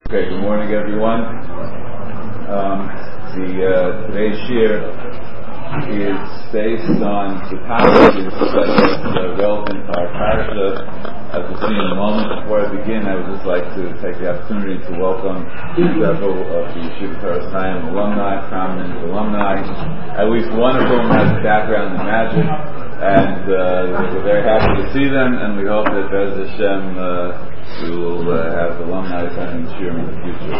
Okay, good morning, everyone. Today's shir is based on the parasha that's relevant to our parasha. As we'll see in a moment. Before I begin, I would just like to take the opportunity to welcome several of the Yeshiva Toras Chaim alumni, prominent alumni. At least one of whom has a background in magic, and we're very happy to see them, and we hope that Bez Hashem we will have alumni attending shiur in the future.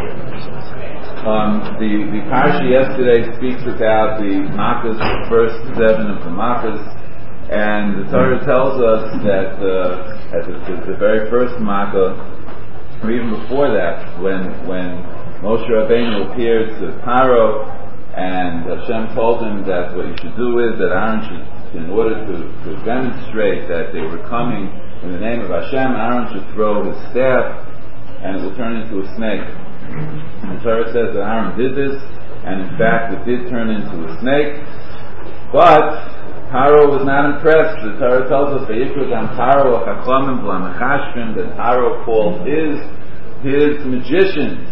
The parsha yesterday speaks about the makkos, the first 7 of the makkos, and the Torah tells us that at the very first makkah, or even before that, when Moshe Rabbeinu appeared to Paro, and Hashem told him that what you should do is that Aaron should, in order to demonstrate that they were coming in the name of Hashem, Aaron should throw his staff, and it will turn into a snake. And the Torah says that Aaron did this, and in fact it did turn into a snake. But Paro was not impressed. The Torah tells us that Paro called his magicians,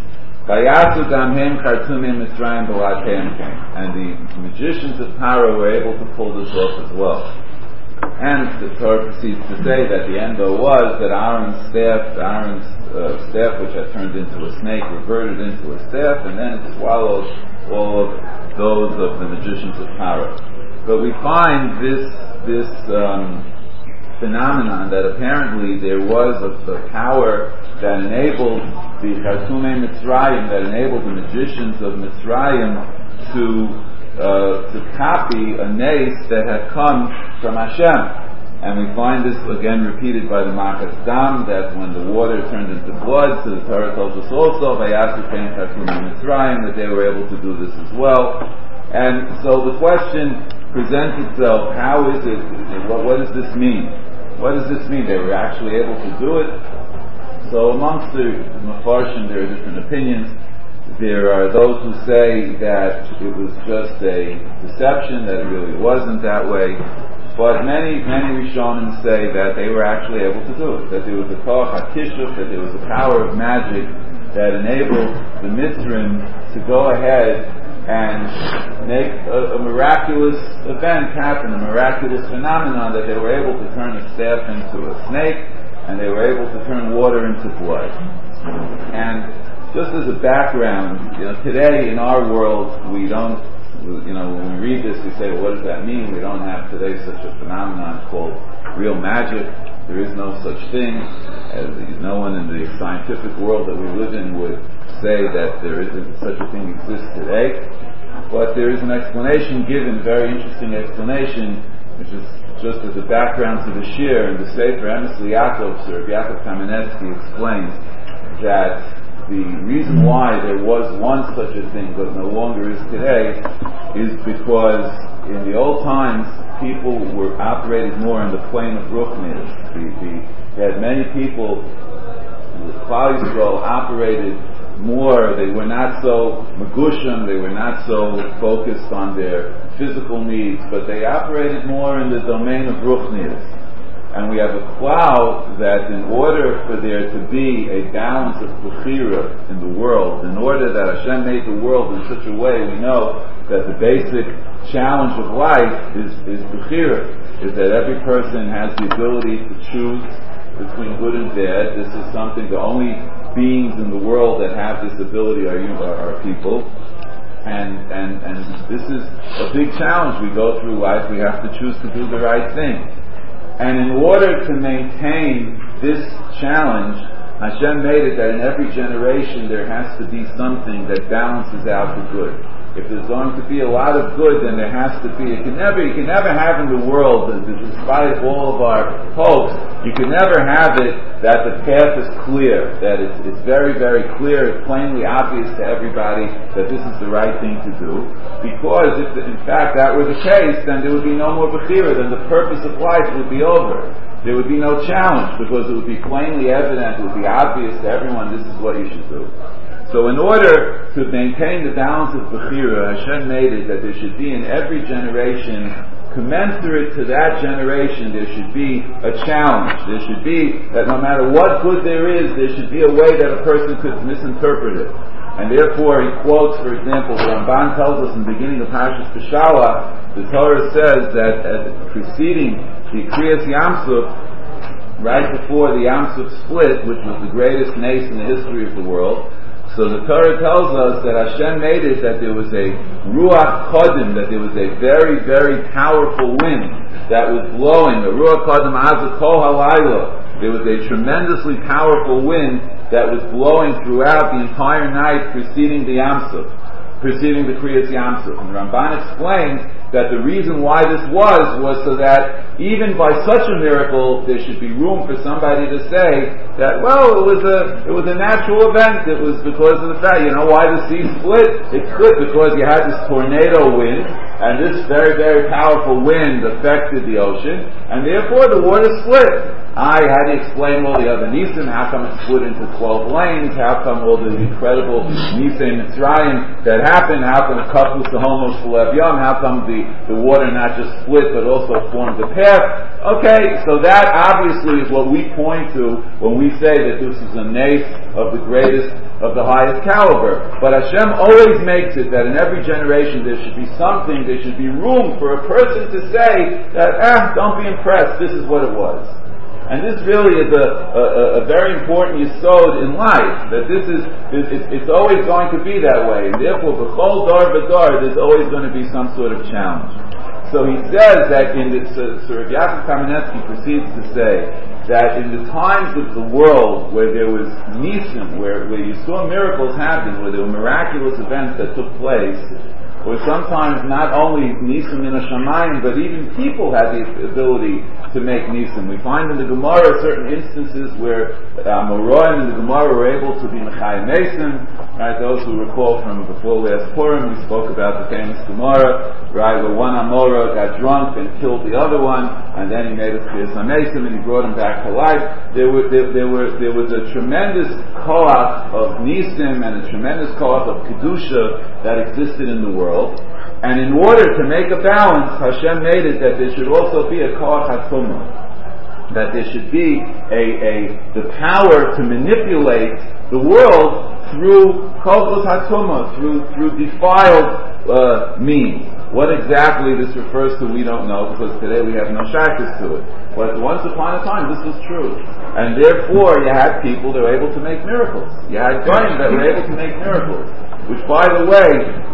and the magicians of Paro were able to pull this off as well. And the Torah proceeds to say that the end though was that Aaron's staff, which had turned into a snake, reverted into a staff, and then it swallowed all of those of the magicians of Paro. But we find this phenomenon that apparently there was a power that enabled the Khartumei Mitzrayim, that enabled the magicians of Mitzrayim to copy a nace that had come from Hashem. And we find this again repeated by the Makas Dam, that when the water turned into blood, so the Torah tells us also, Vayasu Ken Khartumei Mitzrayim, that they were able to do this as well. And so the question presents itself, how is it, what does this mean? What does this mean? They were actually able to do it? So amongst the Mefarshim there are different opinions. There are those who say that it was just a deception, that it really wasn't that way. But many Rishonim say that they were actually able to do it, that there was a koach hakishuf, that there was a power of magic that enabled the Mitzrim to go ahead and make a miraculous event happen, a miraculous phenomenon, that they were able to turn a staff into a snake, and they were able to turn water into blood. And just as a background, today in our world, we don't, when we read this, we say, well, what does that mean? We don't have today such a phenomenon called real magic. There is no such thing. No one in the scientific world that we live in would say that there isn't such a thing exists today. But there is an explanation given, a very interesting explanation, which is just as a background to the shir. In the Sefer Emes L'Yaakov, Sir Yaakov Kamenetsky explains that the reason why there was once such a thing but no longer is today is because in the old times people were operated more on the plane of Ruchnius. They had many people, the Klal Yisrael operated more, they were not so megushim, they were not so focused on their physical needs, but they operated more in the domain of Ruchnius. And we have a klal that in order for there to be a balance of bechira in the world, in order that Hashem made the world in such a way, we know that the basic challenge of life is bechira, is that every person has the ability to choose between good and bad. This is something, the only beings in the world that have this ability are people. And this is a big challenge. We go through life, we have to choose to do the right thing. And in order to maintain this challenge, Hashem made it that in every generation there has to be something that balances out the good. If there's going to be a lot of good, then there has to be, you can never have in the world, despite all of our hopes, you can never have it that the path is clear, that it's very, very clear, it's plainly obvious to everybody that this is the right thing to do. Because if in fact that were the case, then there would be no more bechira, then the purpose of life would be over. There would be no challenge, because it would be plainly evident, it would be obvious to everyone, this is what you should do. So in order to maintain the balance of bechira, Hashem made it that there should be in every generation commensurate to that generation, there should be a challenge. There should be that no matter what good there should be a way that a person could misinterpret it. And therefore he quotes, for example, the Ramban tells us in the beginning of Parshas Peshala, the Torah says that preceding the Kriyas Yamsuf, right before the Yamsuf split, which was the greatest nace in the history of the world, so the Torah tells us that Hashem made it that there was a Ruach Kodim, that there was a very, very powerful wind that was blowing, the Ruach Kodim Azakol Halayla. There was a tremendously powerful wind that was blowing throughout the entire night preceding the Yamsuf, preceding the Kriyas Yamsuf. And Ramban explains that the reason why this was so that even by such a miracle, there should be room for somebody to say that, well, it was a natural event. It was because of the fact, why the sea split? It split because you had this tornado wind, and this very, very powerful wind affected the ocean, and therefore the water split. How do you explain all the other Nisim? How come it split into 12 lanes? How come all the incredible Nisim Mitzrayim that happened? How come it cut loose the homos Shalev Yom? How come the water not just split but also formed a path? Okay, so that obviously is what we point to when we say that this is a nace of the greatest, of the highest caliber. But Hashem always makes it that in every generation there should be something, there should be room for a person to say that, don't be impressed, this is what it was. And this really is a very important yesod in life, that it's always going to be that way, and therefore b'chol dar v'dar there's always going to be some sort of challenge. So he says that Rav Yaakov Kamenetsky proceeds to say that in the times of the world where there was nisim, where you saw miracles happen, where there were miraculous events that took place, or sometimes not only nisim in a shamayim, but even people had the ability to make nisim. We find in the Gemara certain instances where Amoraim in the Gemara were able to be mechayim nisim. Right, those who recall from before last Purim, we spoke about the famous Gemara, right, where one Amora got drunk and killed the other one, and then he made a chiyas nisim and he brought him back to life. There was a tremendous koach of nisim and a tremendous koach of kedusha that existed in the world. And in order to make a balance, Hashem made it that there should also be a koach hatumah, that there should be the power to manipulate the world through koach hatumah, through defiled means. What exactly this refers to, we don't know, because today we have no shaykhs to it. But once upon a time, this was true. And therefore, you had people that were able to make miracles. You had goyim that were able to make miracles. Which, by the way,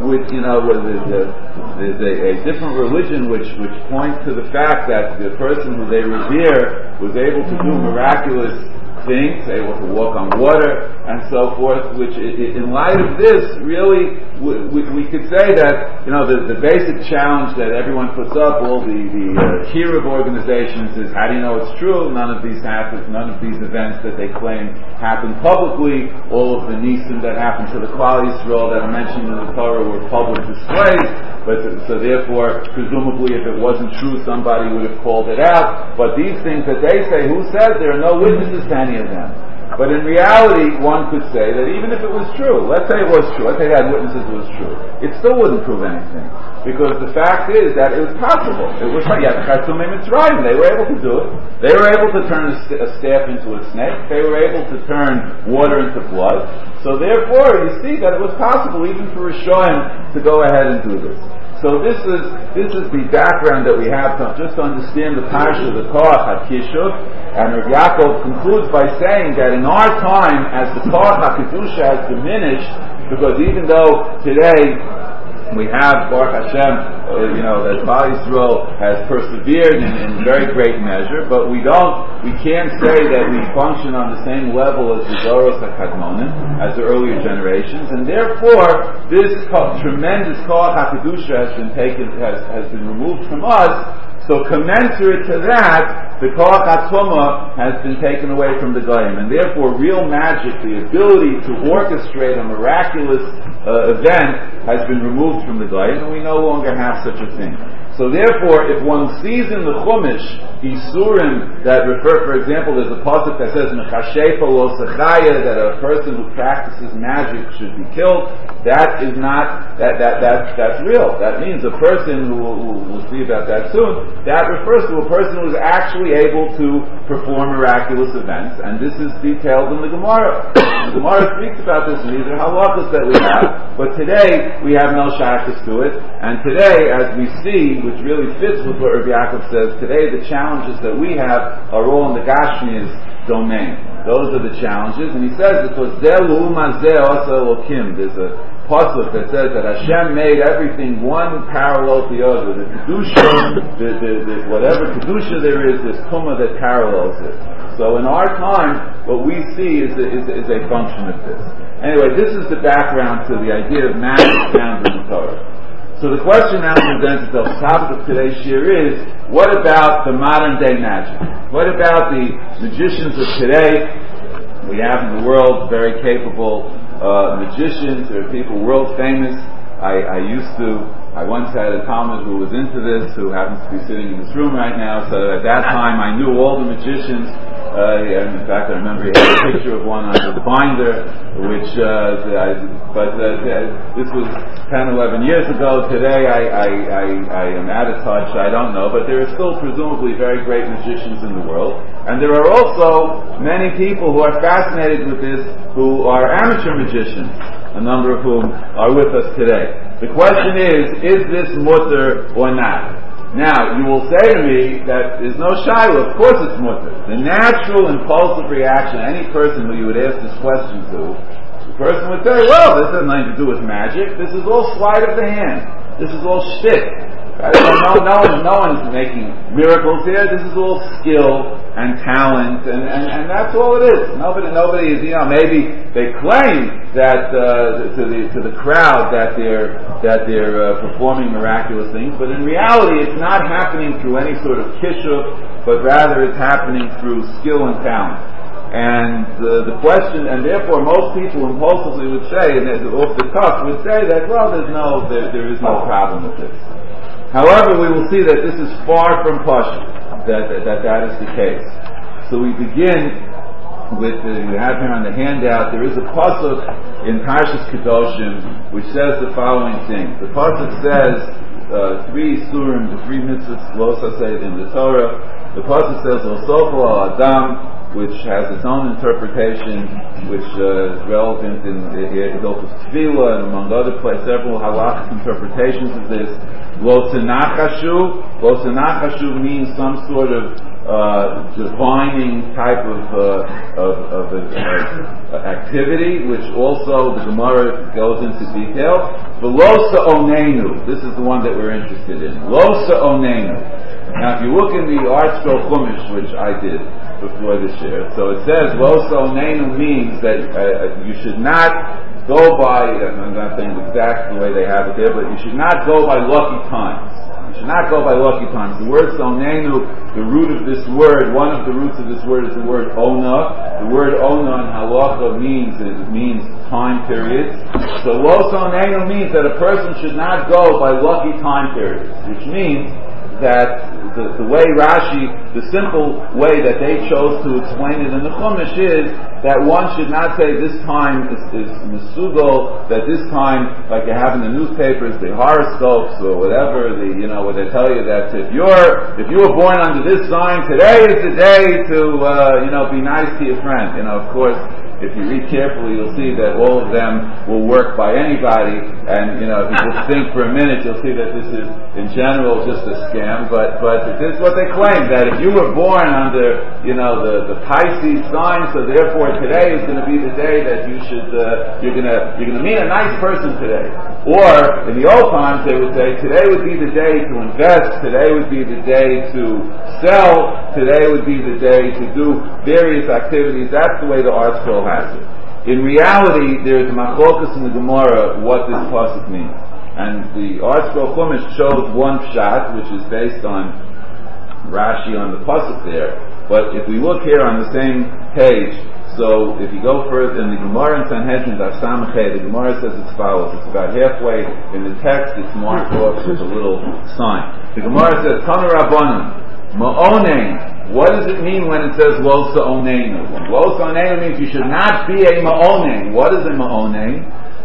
there's a different religion which points to the fact that the person who they revere was able to do miraculous things, able to walk on water, and so forth, which in light of this, really, we could say that, the basic challenge that everyone puts up, all the Kiruv organizations, is how do you know it's true? None of these events that they claim happened publicly. All of the nisim that happened to the Klal Yisrael that are mentioned in the Torah were public displays, so therefore, presumably if it wasn't true, somebody would have called it out. But these things that they say, who says there are no witnesses to any of them? But in reality, one could say that even if it was true, let's say it was true, let's say they had witnesses it was true, it still wouldn't prove anything. Because the fact is that it was possible. It was like, Mitzrayim, they were able to do it. They were able to turn a staff into a snake. They were able to turn water into blood. So therefore, you see that it was possible even for Rishonim to go ahead and do this. So this is the background that we have to just understand the parsha of the Koach HaKishuv. And Rav Yaakov concludes by saying that in our time, as the Koach HaKedusha has diminished, because even though today we have Baruch Hashem, that Klal Yisrael has persevered in very great measure, but we can't say that we function on the same level as the Doros HaKadmonim, as the earlier generations, and therefore this tremendous Koach HaKedusha has been removed from us. So commensurate to that, the Koach HaTumah has been taken away from the Goyim, and therefore real magic, the ability to orchestrate a miraculous event, has been removed from the Goyim, and we no longer have such a thing. So therefore, if one sees in the Chumash Isurim that refer, for example, there's a pasuk that says Mechashefa lo sechaya, that a person who practices magic should be killed. That is not, that's real. That means a person who we'll see about that soon, that refers to a person who is actually able to perform miraculous events, and this is detailed in the Gemara. The Gemara speaks about this in these are halachas that we have, but today we have no shaykhus to it, and today, as we see, which really fits with what Rabbi Yaakov says, today the challenges that we have are all in the Gashmias domain. Those are the challenges, and he says because there's a pasuk that says that Hashem made everything one parallel to the other. The kedusha, the whatever kedusha there is, there's tumah that parallels it. So in our time, what we see is a function of this. Anyway, this is the background to the idea of magic found in the Torah. So the question now presents itself. The topic of today's shir is: what about the modern day magic? What about the magicians of today? We have in the world very capable magicians. There are people world famous. I once had a Talmud who was into this, who happens to be sitting in this room right now. So at that time, I knew all the magicians. And in fact, I remember he had a picture of one on his binder, which, this was 10, 11 years ago. Today, I am out of touch. I don't know, but there are still presumably very great magicians in the world. And there are also many people who are fascinated with this, who are amateur magicians, a number of whom are with us today. The question is this mutter or not? Now, you will say to me that there's no shayla. Of course it's mutter. The natural impulsive reaction of any person who you would ask this question to, the person would say, well, this has nothing to do with magic. This is all sleight of the hand. This is all shtick. No one's making miracles here. This is all skill and talent, and that's all it is. Nobody is, maybe they claim that to the crowd that they're performing miraculous things, but in reality, it's not happening through any sort of kishuf, but rather it's happening through skill and talent. And the question, and therefore most people impulsively would say, and off the cuff would say that, well, there is no problem with this. However, we will see that this is far from pashut, that is the case. So we begin with, we have here on the handout, there is a pasuk in Parshas Kedoshim which says the following thing. The pasuk says, 3 surim, the 3 mitzvahs, lo saseh in the Torah. The pasuk says, lo sofo al adam, which has its own interpretation, which is relevant in Hilchos Tefillah and among other places, several halachic interpretations of this. Lo senachashu means some sort of divining type of activity, which also the Gemara goes into detail. Lo sa'onenu, this is the one that we're interested in. Lo sa'onenu. Now, if you look in the ArtScroll Chumash, which I did before this year, so it says Lo sa'onenu means that you should not go by, I'm not saying exactly the way they have it there, but you should not go by lucky times. You should not go by lucky times. The word sonenu, the root of this word, one of the roots of this word is the word ona. The word ona in halacha means time periods. So lo sonenu means that a person should not go by lucky time periods, which means that the way Rashi, the simple way that they chose to explain it in the Chumash is that one should not say this time is mesugal, that this time, like you have in the newspapers, the horoscopes or whatever, where they tell you that if you were born under this sign, today is the day to be nice to your friend. Of course, if you read carefully, you'll see that all of them will work by anybody, and if you just think for a minute, you'll see that this is, in general, just a scam. But this is what they claim, that if you were born under, the Pisces sign, so therefore today is going to be the day that you're going to meet a nice person today. Or in the old times, they would say today would be the day to invest, today would be the day to sell, today would be the day to do various activities. That's the way the ArtScroll has it. In reality, there is a machlokas in the Gemara what this pasuk means. And the ArtScroll Chumash shows one pshat, which is based on Rashi on the pasuk there. But if we look here on the same page, so if you go further in the Gemara in Sanhedrin, the Gemara says as follows. It's about halfway in the text. It's marked off with a little sign. The Gemara says, Tanu Rabbanan, Ma'onein. What does it mean when it says Lo Sa'oneinu? Lo Sa'oneinu means you should not be a Ma'onein. What is a Ma'onein?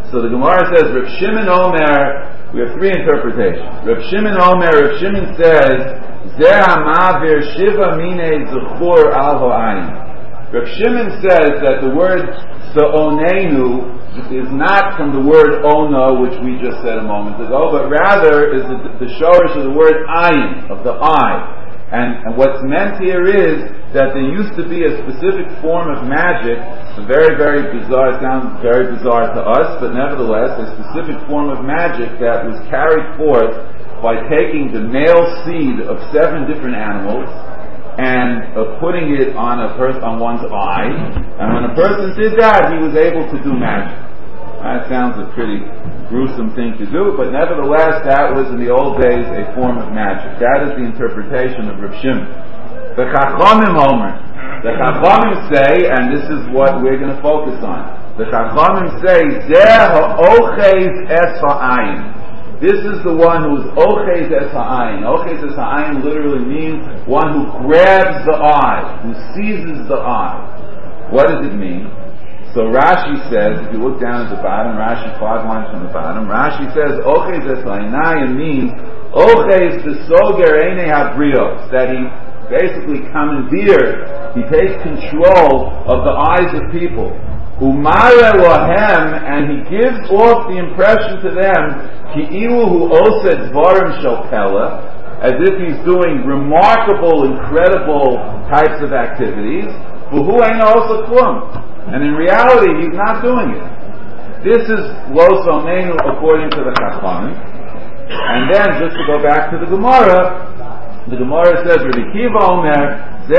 So the Gemara says, Reb Shimon Omer, we have three interpretations. Reb Shimon Omer, Reb Shimon says, Zeh ha'ma'avir shiva minei zechur al ha'ayin. Reb Shimon says that the word Sa'onenu is not from the word Ona, which we just said a moment ago, but rather is the shorish of the word Ayin, of the eye. And what's meant here is that there used to be a specific form of magic, very, very bizarre, it sounds very bizarre to us, but nevertheless, a specific form of magic that was carried forth by taking the male seed of 7 different animals and putting it on one's eye, and when a person did that, he was able to do magic. That sounds a pretty gruesome thing to do, but nevertheless, that was in the old days a form of magic. That is the interpretation of Reb Shimon. The Chachamim Omer. The Chachamim say, and this is what we're going to focus on. The Chachamim say, Zeh ha'ochez es ha'ayin. This is the one who is ochez es ha'ayin. Ochez es ha'ayin literally means one who grabs the eye, who seizes the eye. What does it mean? So Rashi says, if you look down at the bottom, Rashi 5 lines from the bottom, Rashi says, ochez es ha'ayin means ochez b'soger einei habrios, that he basically commandeers, he takes control of the eyes of people. Umare lahem, and he gives off the impression to them, ki'ilu hu osed dvarim shel pela, as if he's doing remarkable, incredible types of activities, v'hu eino osa klum, and in reality he's not doing it. This is lo sonenu according to the Chachamim. And then, just to go back to the Gemara says, Rabbi Akiva Omer, the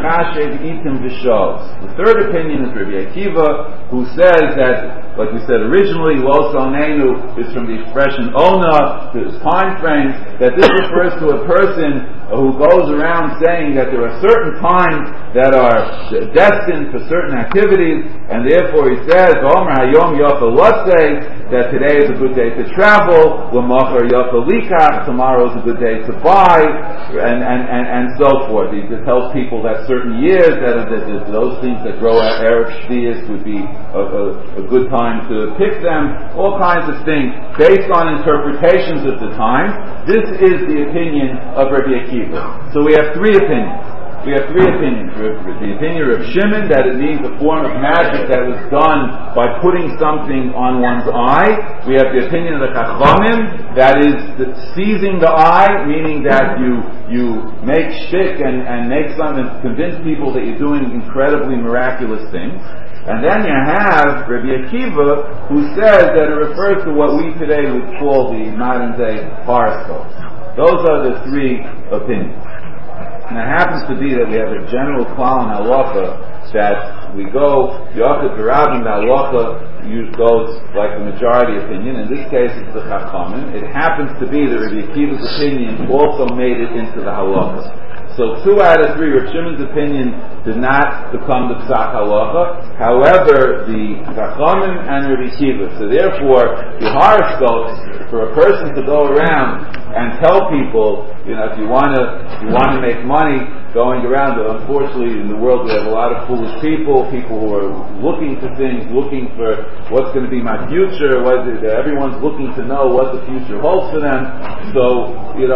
third opinion is Rabbi Akiva, who says that, like we said originally, Lo Sonenu is from the expression Ona, to his time frame, that this refers to a person who goes around saying that there are certain times that are destined for certain activities, and therefore he says, Omer Hayom Yofa Lotzei, that today is a good day to travel, L'machar Yofa Likach, tomorrow is a good day to buy, and so forth. He tells people that certain years, that those things that grow at Erev Shvius would be a good time to pick them, all kinds of things based on interpretations of the time. This is the opinion of Rabbi Akiva. So we have three opinions. The opinion of Shimon, that it means a form of magic that was done by putting something on one's eye. We have the opinion of the Chachamim, that is seizing the eye, meaning that you make shtick and make something, convince people that you're doing incredibly miraculous things. And then you have Rabbi Akiva, who says that it refers to what we today would call the modern day horoscopes. Those are the three opinions. And it happens to be that we have a general klal in halacha that we go, Yochid B'Rabim, the halacha goes like the majority opinion. In this case, it's the Chachamim. It happens to be that Rabbi Akiva's opinion also made it into the halacha. So 2 out of 3, Rav Shimon's opinion did not become the Psach Halacha. However, the Chachamim and Rabbi Akiva. So therefore, the horoscopes, for a person to go around and tell people, if you want to make money going around, but unfortunately in the world we have a lot of foolish people who are looking for things, looking for what's going to be my future, everyone's looking to know what the future holds for them. So,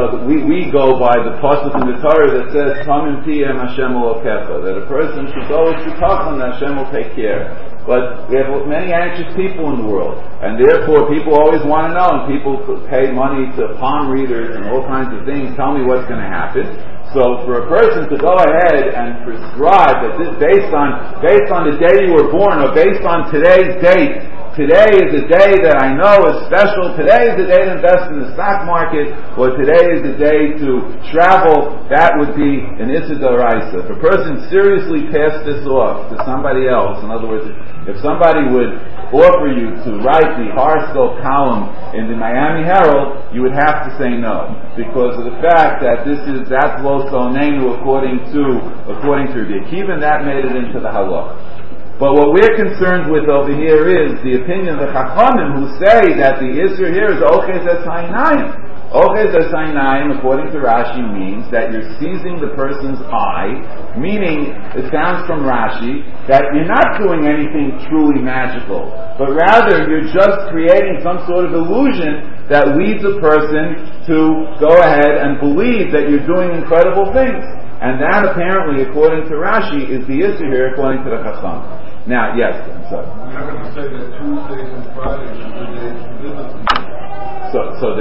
we go by the pasuk in the Torah that says, Tamim Tiyem Hashem Elokecha, that a person should go with Shitachon and Hashem will take care. But we have many anxious people in the world, and therefore people always want to know, and people pay money to palm readers and all kinds of things, tell me what's going to happen. So for a person to go ahead and prescribe that this based on the day you were born, or based on today's date, today is a day that I know is special, today is the day to invest in the stock market, or today is the day to travel, that would be an Issa D'Oraisa. If a person seriously passed this off to somebody else, in other words, if somebody would offer you to write the horoscope column in the Miami Herald, you would have to say no, because of the fact that that's Lo Sonenu according to Rabbi Akiva, and that made it into the halach. But what we're concerned with over here is the opinion of the Chachamim, who say that the Isra here is Ochez Es Ha'inayim. Ochez hasainayim, according to Rashi, means that you're seizing the person's eye, meaning, it sounds from Rashi, that you're not doing anything truly magical, but rather you're just creating some sort of illusion that leads a person to go ahead and believe that you're doing incredible things. And that apparently, according to Rashi, is the issue here, according to the Chacham. Now, yes, I'm sorry. I'm going to say that Tuesdays and Fridays are good days for business. So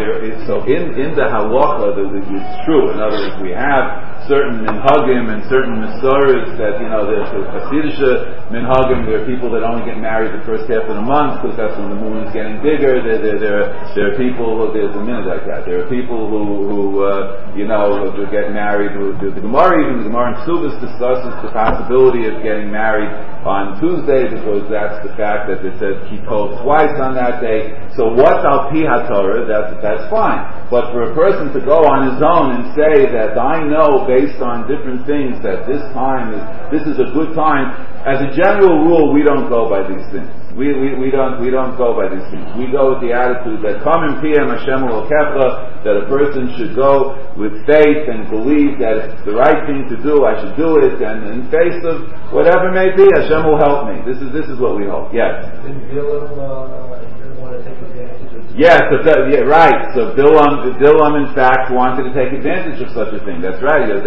in the halacha, it's true. In other words, we have certain minhagim and certain mesoras that, there's the Hasidic minhagim. There are people that only get married the first half of the month because that's when the moon is getting bigger. There are people, there's a minute like that. There are people who get married. The Gemara in Ksubas discusses the possibility of getting married on Tuesday because that's the fact that it says kippot twice on that day. So what's al pi haTorah? That's fine. But for a person to go on his own and say that I know based on different things that this is a good time, as a general rule, we don't go by these things. We don't go by these things. We go with the attitude that Kam in Piyam Hashem Elokecha, that a person should go with faith and believe that it's the right thing to do. I should do it, and in face of whatever may be, Hashem will help me. This is what we hope. Yes. Didn't Bilam want to take advantage of it? Yes, right. So Bilam in fact wanted to take advantage of such a thing. That's right. The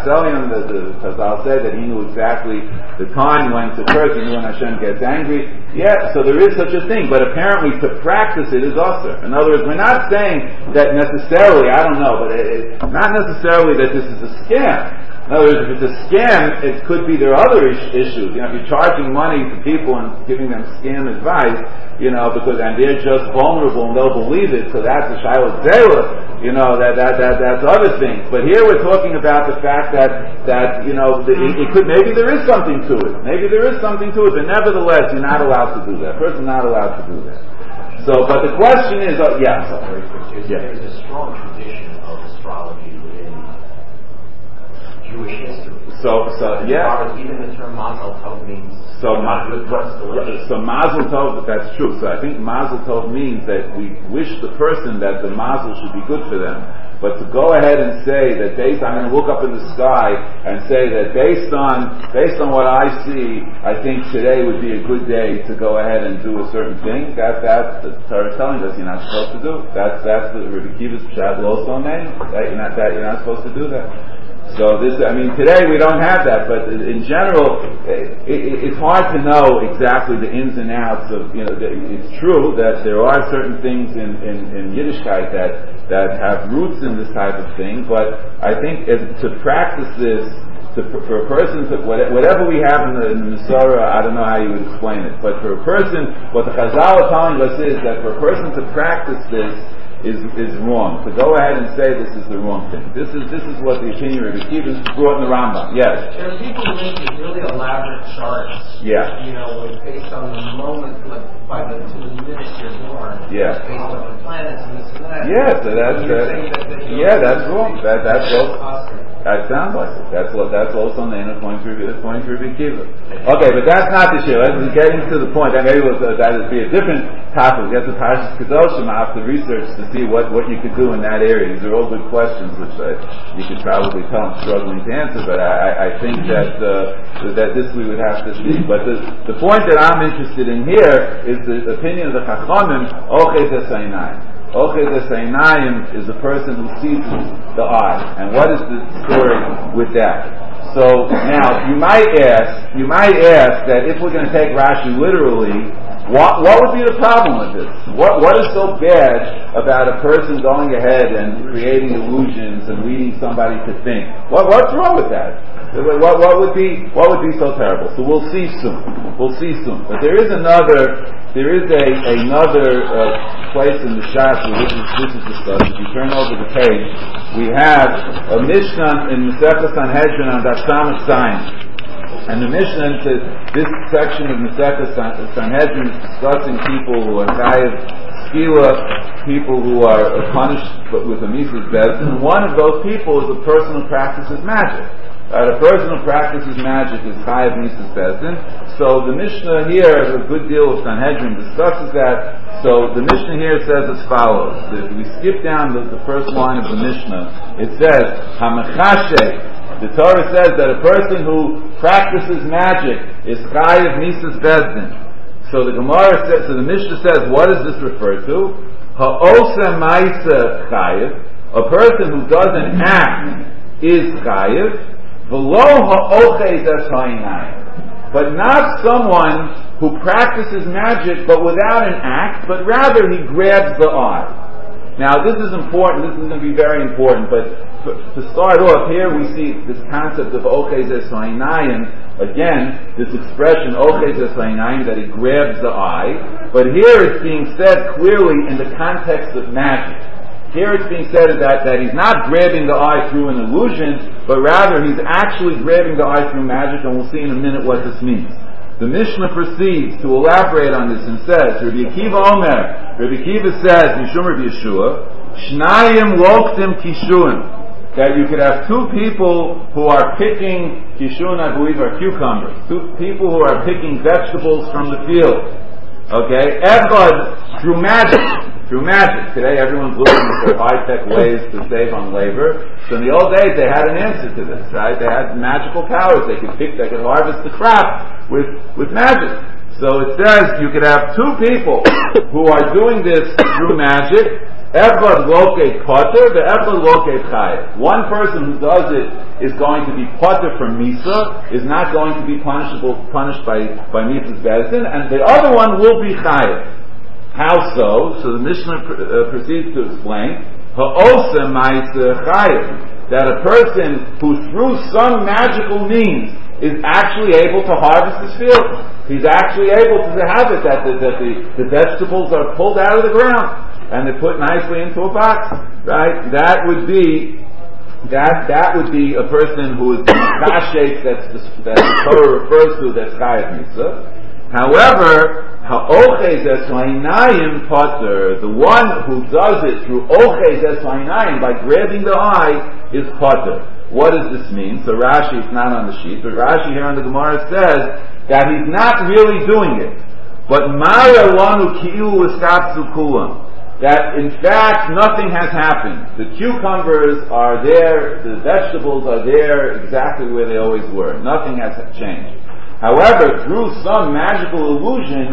Chazal said that he knew exactly the time when to curse. He knew when Hashem gets angry. Yeah, so there is such a thing, but apparently to practice it is usher. In other words, we're not saying that necessarily, I don't know, but not necessarily that this is a scam. In other words, if it's a scam, it could be there are other issues. If you're charging money to people and giving them scam advice, and they're just vulnerable and they'll believe it, so that's a shayla zela, that's other things. But here we're talking about the fact that it could, maybe there is something to it. Maybe there is something to it, but nevertheless, you're not allowed to do that. A person's not allowed to do that. So, but the question is, There's a strong tradition of astrology within Jewish history. So yeah. Even the term Mazel Tov means. So Mazel Tov, that's true. So I think Mazel Tov means that we wish the person that the Mazel should be good for them. But to go ahead and say that I'm going to look up in the sky and say that based on what I see, I think today would be a good day to go ahead and do a certain thing. That's the Torah telling us you're not supposed to do. That's the Rabbi Kiva's pshat lo sonei. You're not supposed to do that. So today we don't have that, but in general, it's hard to know exactly the ins and outs of, it's true that there are certain things in Yiddishkeit that have roots in this type of thing, but I think to practice this, for a person to, whatever we have in the Masorah, I don't know how you would explain it, but for a person, what the Chazal are telling us is that for a person to practice this, is wrong. To go ahead and say this is the wrong thing. This is what the opinion of Rabbi Kiva brought in the Rambam. Yes. There are people who make these really elaborate charts. Yeah. Based on the moment, to the minute you're born. Yeah. Based on the planets and this and that. Yeah. So that's wrong. That's wrong. That sounds like it. That's also on the inner point for Rabbi Kiva. Okay, but that's not the issue. Let's get into the point. That maybe that would be a different topic. We have to Parashas Kedoshim after research to see what you could do in that area. These are all good questions, which you could probably tell I'm struggling to answer. But I think that this we would have to see. But the point that I'm interested in here is the opinion of the Chachamim. Ochez hasainayim. Ochez hasainayim is a person who sees the eye. And what is the story with that? So now you might ask that if we're going to take Rashi literally, what would be the problem with this? What is so bad about a person going ahead and creating illusions and leading somebody to think? What's wrong with that? What would be so terrible? So we'll see soon. But there is another place in the Shas where this is discussed. If you turn over the page, we have a Mishnah in Masechah Sanhedrin on Daf Samach Zayin. And the Mishnah says this section of Masechah Sanhedrin is discussing people who are chayav skila, people who are punished with a mitzvah bezin. And one of those people is a person who practices magic. A person who practices magic is chayav mitzvah bezin. So the Mishnah here, a good deal of Sanhedrin discusses that. So the Mishnah here says as follows. If we skip down the first line of the Mishnah, it says, Hamachashe. The Torah says that a person who practices magic is chayiv misas bezdin. So the Gemara says, so the Mishnah says, what does this refer to? Ha'osa ma'isa chayiv. A person who does an act is chayiv. V'lo ha'ochez es ha'inayim. But not someone who practices magic but without an act, but rather he grabs the eye. Now this is important, this is going to be very important, but to start off, here we see this concept of ochez es ha'inayim, again, this expression, ochez es ha'inayim, that he grabs the eye, but here it's being said clearly in the context of magic. Here it's being said that he's not grabbing the eye through an illusion, but rather he's actually grabbing the eye through magic, and we'll see in a minute what this means. The Mishnah proceeds to elaborate on this and says, Rabbi Akiva Omer, Rabbi Akiva says, Mishum Rabbi Yeshua, Shnayim loktim kishuim, that you could have two people who are picking, kishun I believe are cucumbers, two people who are picking vegetables from the field. Okay? Echad, through magic. Through magic. Today everyone's looking for high-tech ways to save on labor. So in the old days they had an answer to this, right? They had magical powers. They could harvest the crop with magic. So it says you could have two people who are doing this through magic. Echad loke potter, the echad loke chayev. One person who does it is going to be potter from misa, is not going to be punished by misa's bezdin, and the other one will be chayev. How so? So the Mishnah proceeds to explain, ha'osa ma'isa chayev, that a person who through some magical means is actually able to harvest his field. He's actually able to have it, that the vegetables are pulled out of the ground and they're put nicely into a box, right? That would be a person who is kashrei, that the Torah refers to, that's chayev mitzvah. However, ha'ochez es ha'inayim potter, the one who does it through ochez es ha'inayim, by grabbing the eye, is potter. What does this mean? So Rashi, it's not on the sheet, but Rashi here on the Gemara says that he's not really doing it. But mara lanu ki'u eskatsu kulam, that in fact nothing has happened. The cucumbers are there, the vegetables are there exactly where they always were. Nothing has changed. However, through some magical illusion,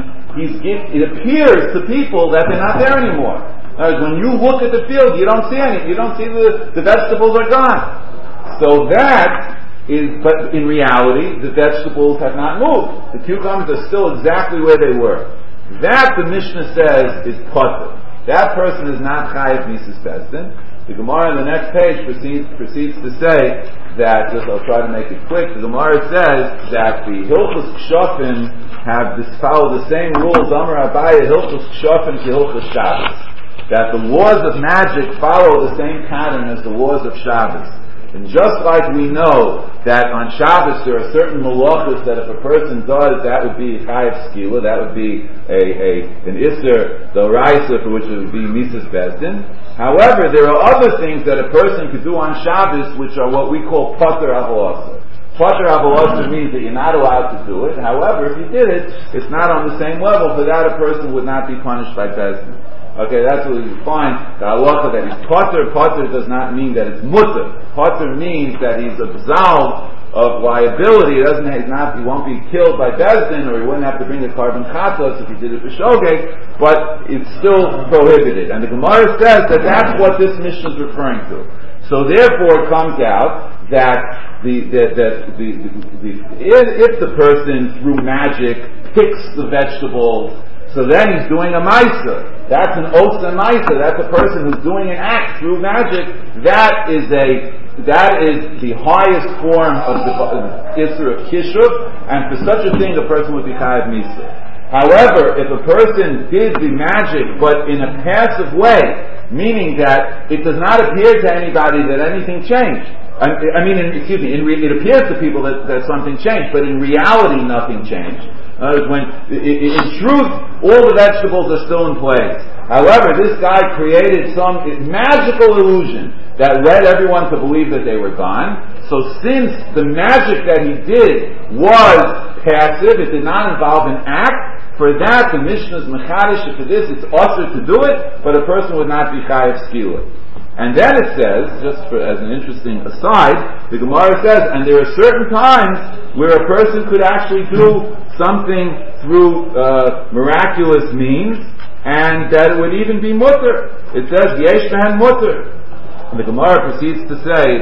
it appears to people that they're not there anymore. In other words, when you look at the field, you don't see anything. You don't see the vegetables are gone. So that is, but in reality, the vegetables have not moved. The cucumbers are still exactly where they were. That, the Mishnah says, is potter. That person is not chayiv misas bezdin. The Gemara on the next page proceeds to say that, just I'll try to make it quick, the Gemara says that the Hilchos Kshofim follow the same rules, Amar Abaye, Hilchos Kshofim ki Hilchos Shabbos. That the laws of magic follow the same pattern as the laws of Shabbos. And just like we know that on Shabbos there are certain malachos that if a person does, that would be chayiv skila, that would be an isser, the oraisa, for which it would be misas bezdin. However, there are other things that a person could do on Shabbos which are what we call pater avolasa. Pater avolasa means that you're not allowed to do it. However, if you did it, it's not on the same level. For that, a person would not be punished by bezdin. Okay, that's what you find. The halacha that he's pater does not mean that it's mutter. Pater means that he's absolved of liability. He won't be killed by bezdin, or he wouldn't have to bring the carbon chatos if he did it for shogeg, but it's still prohibited. And the Gemara says that that's what this Mishnah is referring to. So therefore it comes out that if the person through magic picks the vegetables, so then he's doing a maisa. That's an osa maisa. That's a person who's doing an act through magic. That is the highest form of the Isser of Kishuv, and for such a thing a person would be chayav misa. However, if a person did the magic but in a passive way, meaning that it does not appear to anybody that anything changed. It appears to people that something changed, but in reality nothing changed. In truth, all the vegetables are still in place. However, this guy created some magical illusion that led everyone to believe that they were gone. So since the magic that he did was passive, it did not involve an act, For that, the Mishnah is mechadish. For this, it's usher to do it, but a person would not be chayav skila. And then it says, just as an interesting aside, the Gemara says, and there are certain times where a person could actually do something through miraculous means, and that it would even be mutter. It says, yesh behen mutter. And the Gemara proceeds to say,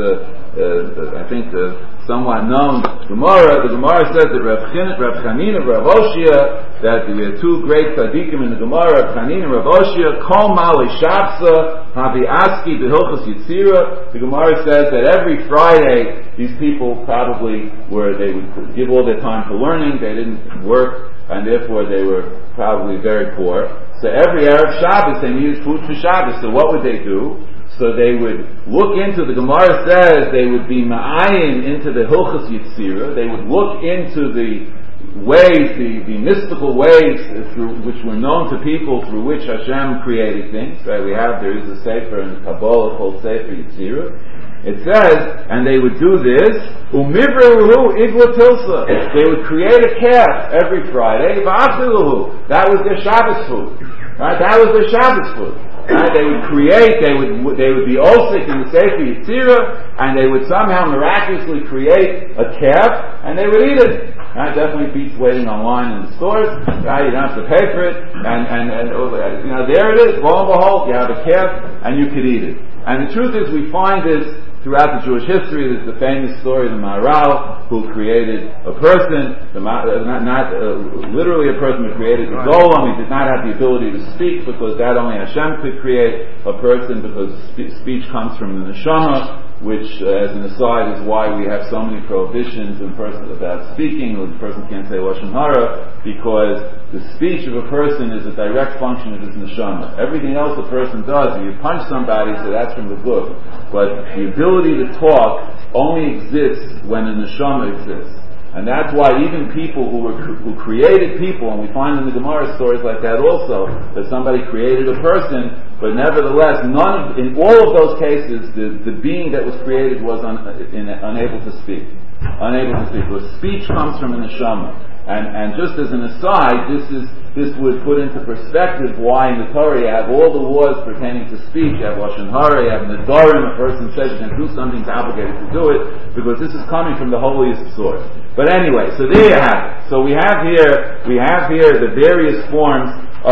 I think somewhat known Gemara. The Gemara says that Rav Chanina, Rav Oshia, that we had two great tzaddikim in the Gemara, Rav Chanina, Rav Oshia, Kol Mali Shabsa, Havi Aski, Behilchos Yitzira. The Gemara says that every Friday, these people probably they would give all their time for learning, they didn't work, and therefore they were probably very poor. So every Erev Shabbos, they needed food for Shabbos. So what would they do? So they would look into, the Gemara says, they would be ma'ayin into the Hilchos Yitzira, they would look into the ways, the mystical ways through which were known to people through which Hashem created things. Right? There is a sefer in Kabbalah called Sefer Yitzira. It says, and they would do this, umivrehu igla tilsa. They would create a calf every Friday, v'achiluhu. That was their Shabbos food. Right? That was their Shabbos food. Right? They would be osik in the Sefer Yitzira, and they would somehow miraculously create a calf, and they would eat it. Right? Definitely beats waiting online in the stores. Right? You don't have to pay for it, and there it is. Lo and behold, you have a calf, and you could eat it. And the truth is, we find this throughout the Jewish history. There's the famous story of the Maharal, who created a person, literally a person who created the golem. He did not have the ability to speak, because that only Hashem could create a person, because speech comes from the neshama, which, as an aside, is why we have so many prohibitions about speaking, or the person can't say Lashon Hara, because the speech of a person is a direct function of his neshama. Everything else a person does, if you punch somebody, so that's from the book. But the ability to talk only exists when a neshama exists. And that's why even people who created people, and we find in the Gemara stories like that also, that somebody created a person, but nevertheless, in all of those cases, the being that was created was unable to speak. Unable to speak. Because speech comes from a neshama. And just as an aside, this would put into perspective why in the Torah you have all the laws pertaining to speech. You have Lashon Hara, you have Nedarim. A person says you can do something, he's obligated to do it, because this is coming from the holiest source. But anyway, so there you have it. So we have here the various forms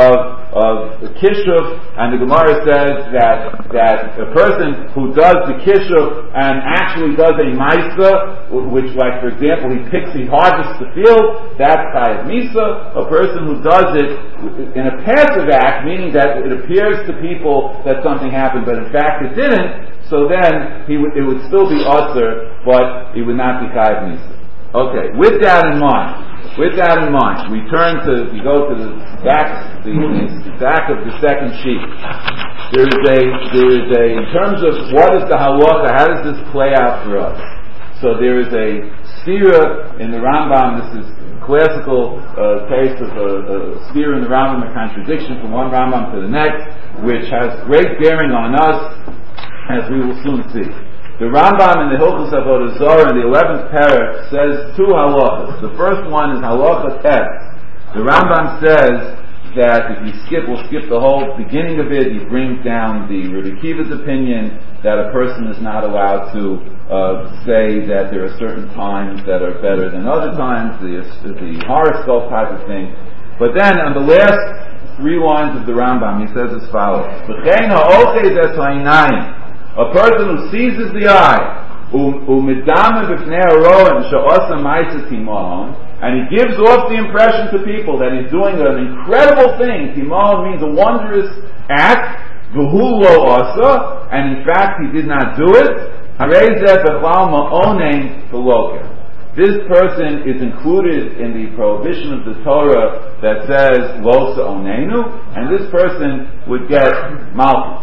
of kishuf, and the Gemara says that a person who does the kishuf and actually does a maisa, which, like for example, he harvests the field, that's chayav misa. A person who does it in a passive act, meaning that it appears to people that something happened, but in fact it didn't, so then it would still be usher, but he would not be chayav misa. Okay, with that in mind, we go to the back of the second sheet. There is a, in terms of what is the halacha, how does this play out for us? So there is a stira in the Rambam. This is a classical case of a stira in the Rambam, a contradiction from one Rambam to the next, which has great bearing on us, as we will soon see. The Rambam in the Hilchos Avodah Zarah in the 11th parak says two halachas. The first one is halacha tes. The Rambam says that we'll skip the whole beginning of it. He brings down the Rebbe Akiva's opinion that a person is not allowed to say that there are certain times that are better than other times, the horoscope type of thing. But then on the last three lines of the Rambam, he says as follows: a person who seizes the eye, and he gives off the impression to people that he's doing an incredible thing. Timon means a wondrous act, and in fact he did not do it. This person is included in the prohibition of the Torah that says lo se'onenu, and this person would get malchus.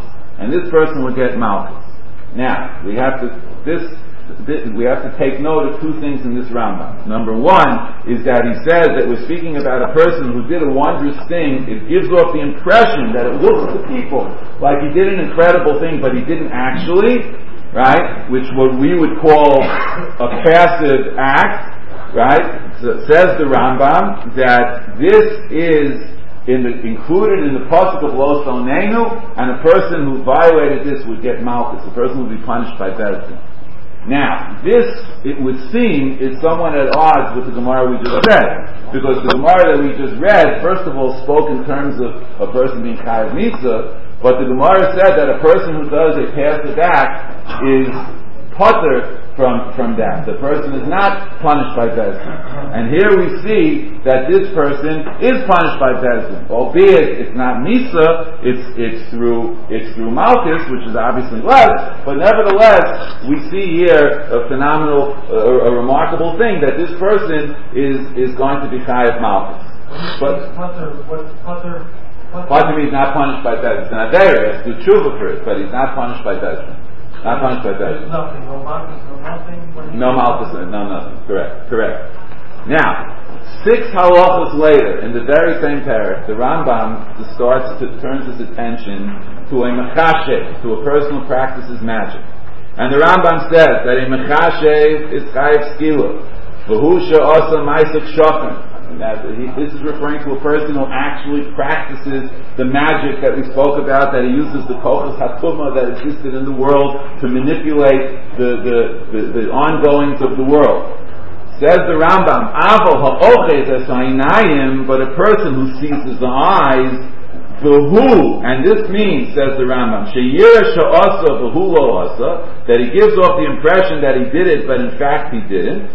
Now, we have to take note of two things in this Rambam. Number one is that he says that we're speaking about a person who did a wondrous thing. It gives off the impression that it looks to people like he did an incredible thing, but he didn't actually, right? Which what we would call a passive act, right? So says the Rambam that this is included in the pasuk of Lo Sonenu, and a person who violated this would get malchus. A person would be punished by Beis Din. Now, this, it would seem, is somewhat at odds with the Gemara we just read. Because the Gemara that we just read, first of all, spoke in terms of a person being chayav misa, but the Gemara said that a person who does a passive act is potter from that. The person is not punished by Beis Din. And here we see that this person is punished by Beis Din, albeit it's not Misa, it's through Malchus, which is obviously less, but nevertheless, we see here a phenomenal, a remarkable thing, that this person is going to be Chayav Malchus. But Potter means not punished by Beis Din. It's not there, it's the tshuva for it, but he's not punished by Beis Din. Not punished by Beis Din. Nothing, no Malchus, no nothing. No Malchus, no nothing. Correct. Now, 6 halachos later, in the very same parak, the Rambam turns his attention to a mechashev, to a person who practices magic. And the Rambam says that a mechashev is chayav skila, v'hu she'asa ma'asek shochem. This is referring to a person who actually practices the magic that we spoke about, that he uses the kochos hatumah that existed in the world to manipulate the ongoings of the world. Says the Rambam, Avo ha'ochez esayinayim, but a person who seizes the eyes, v'hu, and this means, says the Rambam, sheyir sha'asa v'hu lo asa, that he gives off the impression that he did it, but in fact he didn't.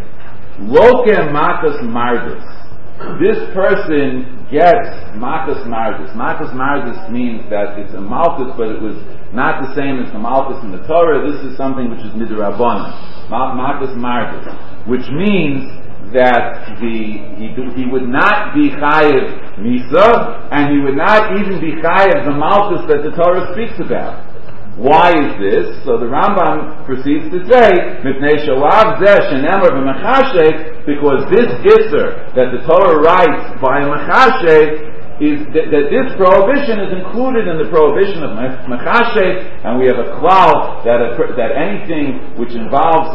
Lokem makas mardis. This person gets Malchus Mardis. Malchus Mardis means that it's a Malchus, but it was not the same as the Malchus in the Torah. This is something which is Midrabanan. Malchus Mardis. Which means that he would not be Chayev Misa, and he would not even be Chayev the Malchus that the Torah speaks about. Why is this? So the Rambam proceeds to say, Mipnei shalav zeh shenemar v'mechashev, because this isser that the Torah writes by a mechashev is that this prohibition is included in the prohibition of mechashev, and we have a klal that anything which involves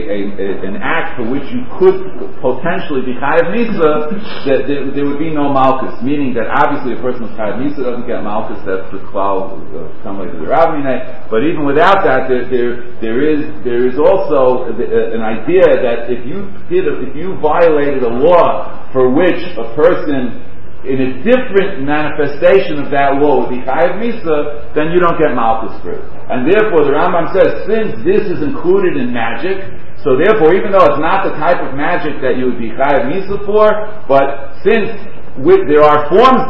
an act for which you could potentially be chayav misa, that there would be no malchus, meaning that obviously a person who's chayav misa doesn't get malchus. That's the klal some way to the Ravmine. But even without that, there is also an idea that if you violated a law for which a person in a different manifestation of that law would be chayav misa, then you don't get malchus for it. And therefore the Rambam says, since this is included in magic, so therefore even though it's not the type of magic that you would be chayav misa for, but since there are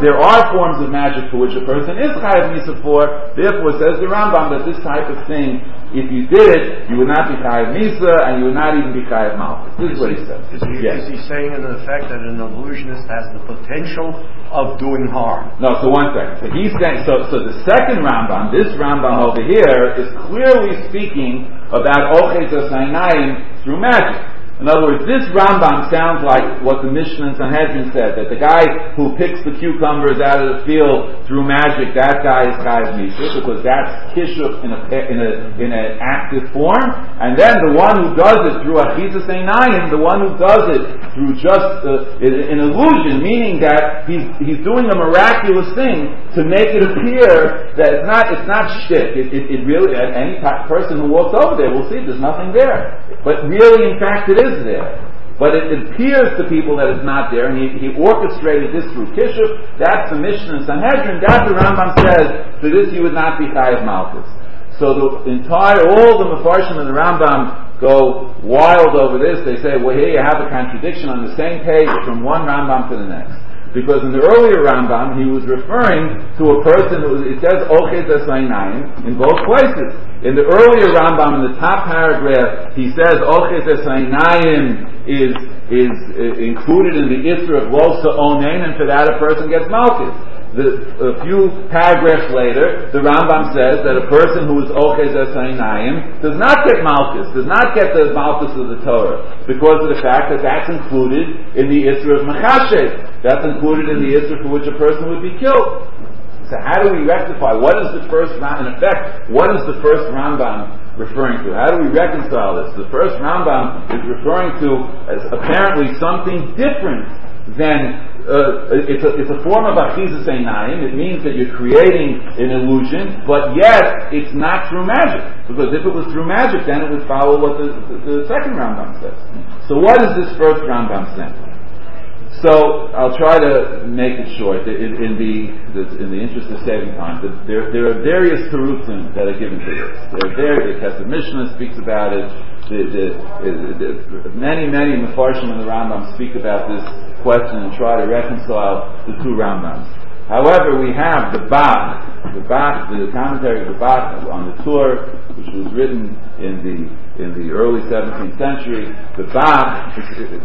forms of magic for which a person is chayav misa for, therefore says the Rambam that this type of thing, if you did it, you would not be chayav misa, and you would not even be chayav malchus. This is what he says. Is he saying in effect that an illusionist has the potential of doing harm? No, so one second. So he's saying, so the second Rambam, this Rambam over here, is clearly speaking about ochez hasainayim through magic. In other words, this Rambam sounds like what the Mishnah and Sanhedrin said, that the guy who picks the cucumbers out of the field through magic, that guy is chayav misa, because that's kishuf in an active form, and then the one who does it through achizas einayim, the one who does it through just an illusion, meaning that he's doing a miraculous thing to make it appear that it's not shtick. It really, any person who walks over there will see there's nothing there, but really, in fact, it is there. But it appears to people that it's not there, and he orchestrated this through Kishuf. That's the Mishnah and Sanhedrin. That's the Rambam says, for this you would not be chayav malchus. So all the Mefarshim and the Rambam go wild over this. They say, well, here you have a contradiction on the same page from one Rambam to the next. Because in the earlier Rambam, he was referring to a person it says ochez hasainayim in both places. In the earlier Rambam, in the top paragraph, he says ochez hasainayim is included in the isra of lo sa'onein, and for that a person gets malchus. A few paragraphs later, the Rambam says that a person who is ochez hasainayim does not get malchus, does not get the malchus of the Torah, because of the fact that that's included in the isra of mechashev. That's included in the isra for which a person would be killed. So how do we rectify? What is the first Rambam referring to? How do we reconcile this? The first Rambam is referring to as apparently something different than it's a form of achizas einayim. It means that you're creating an illusion, but yet it's not through magic. Because if it was through magic, then it would follow what the second Rambam says. So what is this first Rambam saying? So I'll try to make it short. In the interest of saving time, there are various terutzim that are given to this. The Kesef Mishnah speaks about it. Many Mefarshim in the Rambam speak about this question and try to reconcile the two Rambams. However, we have the commentary of the Bach on the Tur, which was written in the early 17th century. The Bach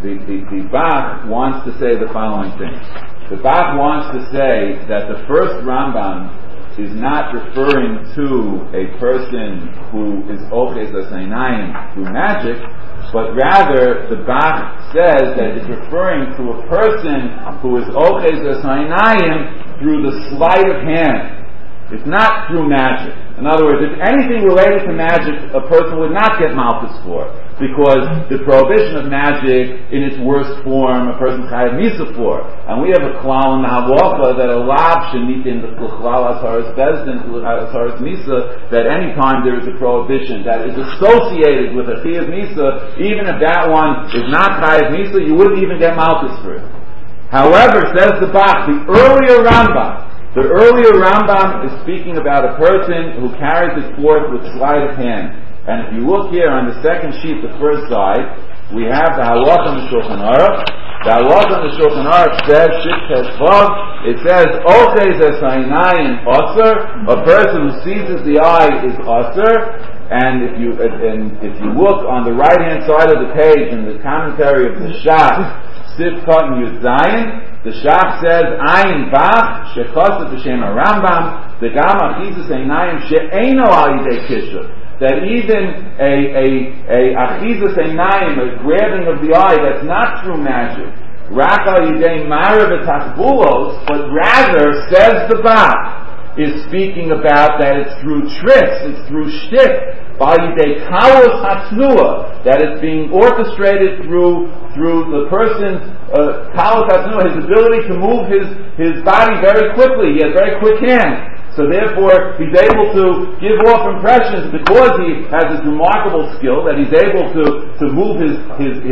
wants to say the following thing. The Bach wants to say that the first Rambam is not referring to a person who is oches aseinayim through magic, but rather the Bach says that it's referring to a person who is oches aseinayim through the sleight of hand. It's not through magic. In other words, if anything related to magic, a person would not get malchus for, because the prohibition of magic in its worst form, a person chayav misa for. And we have a klal in the halacha that a lav shenitin the klal asharas bezdin asharas misa, that any time there is a prohibition that is associated with a chayav misa, even if that one is not chayav misa, you wouldn't even get malchus for it. However, says the Bach, the earlier Rambam is speaking about a person who carries it forth with sleight of hand. And if you look here on the second sheet, the first side, we have the halacha on the Shulchan Aruch. The halacha on the Shulchan Aruch says, it says, oches esaynayin osir, a person who seizes the eye is osir. And if you look on the right hand side of the page in the commentary of the Shach, Sif Katan Yud Zayin, the Shach says, Ayin Bach, Shechosat B'Shem HaRambam, the Gam Achizas Einayim She'eino Al Yidei Kishuv, that even a Achizas Einayim, a grabbing of the eye, that's not through magic, Rak Al Yidei Mara V'Tachbulos, but rather, says the Bach, is speaking about that it's through tricks, it's through shtick, by Yidei Kalos Hatznua, that it's being orchestrated through the person's Kalos Hatznua, his ability to move his body very quickly. He has very quick hands. So therefore, he's able to give off impressions because he has this remarkable skill that he's able to move his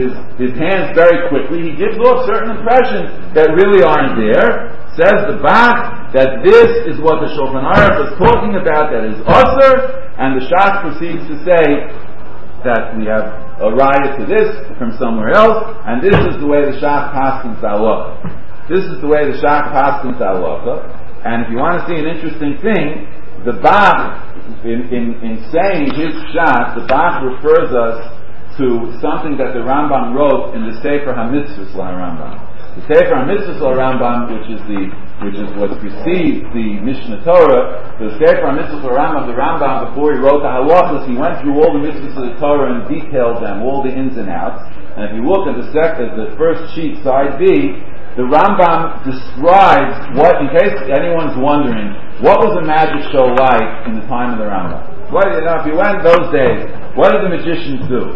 hands very quickly. He gives off certain impressions that really aren't there. Says the Bach that this is what the Shulchan Aruch is talking about, that is Osir, and the Shach proceeds to say that we have a riot to this from somewhere else, and this is the way the Shach paskins halacha. This is the way the Shach paskins halacha. And if you want to see an interesting thing, the Bach, in saying his Shach, the Bach refers us to something that the Rambam wrote in the Sefer HaMitzvos LaRambam. The Sefer HaMitzvos LaRambam, which is what precedes the Mishnah Torah, the Sefer HaMitzvos LaRambam, the Rambam, before he wrote the halachos, he went through all the mitzvahs of the Torah and detailed them, all the ins and outs. And if you look at the first sheet, side B, the Rambam describes what, in case anyone's wondering, what was the magic show like in the time of the Rambam? If you went those days, what did the magicians do?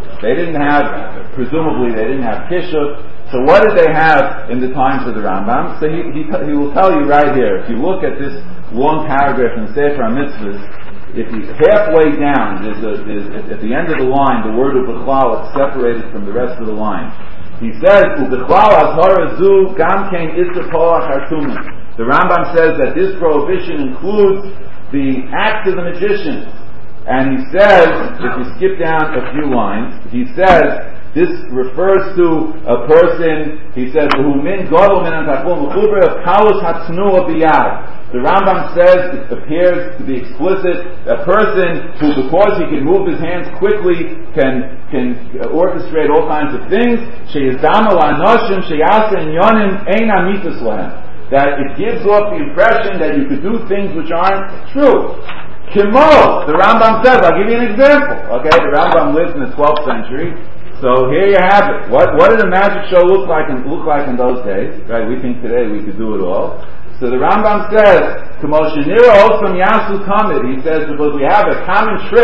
Presumably they didn't have kishuf. So what did they have in the times of the Rambam? So he will tell you right here. If you look at this long paragraph in the Sefer HaMitzvos, if you halfway down, there's at the end of the line, the word of B'chlal is separated from the rest of the line. He says, "U'B'chlal azhara zu gam kein isur koach hartumin." The Rambam says that this prohibition includes the acts of the magicians. And he says, if you skip down a few lines, he says, this refers to a person, he says, "Who min gadol min antachum uchuber of kalos hatznua biyad." The Rambam says, it appears to be explicit, a person who, because he can move his hands quickly, can orchestrate all kinds of things. Sheyizdamel anoshim sheyase inyonim ein amitus lahem. That it gives off the impression that you could do things which aren't true. Kimo, the Rambam says, I'll give you an example. Okay, the Rambam lived in the 12th century. So here you have it. What did a magic show look like in those days? Right? We think today we could do it all. So the Rambam says, he says, because we have a common trick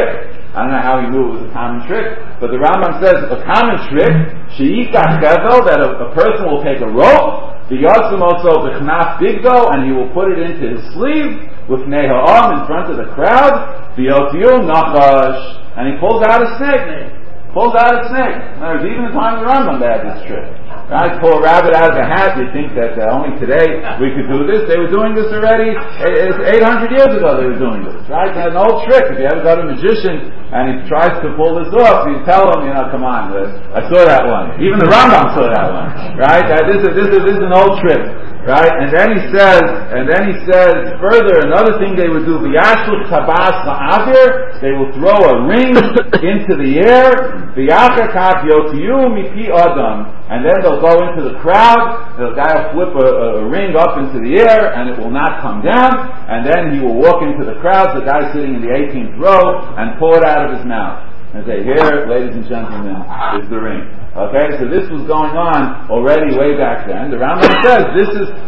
I don't know how he knew it was a common trick, but the Rambam says a common trick, she'ikach gavel, that a person will take a rope, v'yosem also b'chnaf bigdo, and he will put it into his sleeve with neha'am in front of the crowd, v'yotiu nachash, and he pulls out a snake. Pulls out a snake. In other words, even in the time of the Rambam they had this trick. Right? Pull a rabbit out of the hat. You think that only today we could do this. They were doing this already 800 years ago. They were doing this. Right? It's an old trick. If you ever got a magician and he tries to pull this off, you tell him, come on, I saw that one. Even the Rambam saw that one. Right? This is an old trick. Right? And then he says further, another thing they would do, v'yashlut tabas la'avir, they will throw a ring into the air, v'yachar kach yotiu mipi adam, and then they'll go into the crowd, the guy will flip a ring up into the air, and it will not come down, and then he will walk into the crowd, the guy sitting in the 18th row, and pull it out of his mouth. And say, here, ladies and gentlemen, is the ring. Okay, so this was going on already way back then. The Rambam says that this is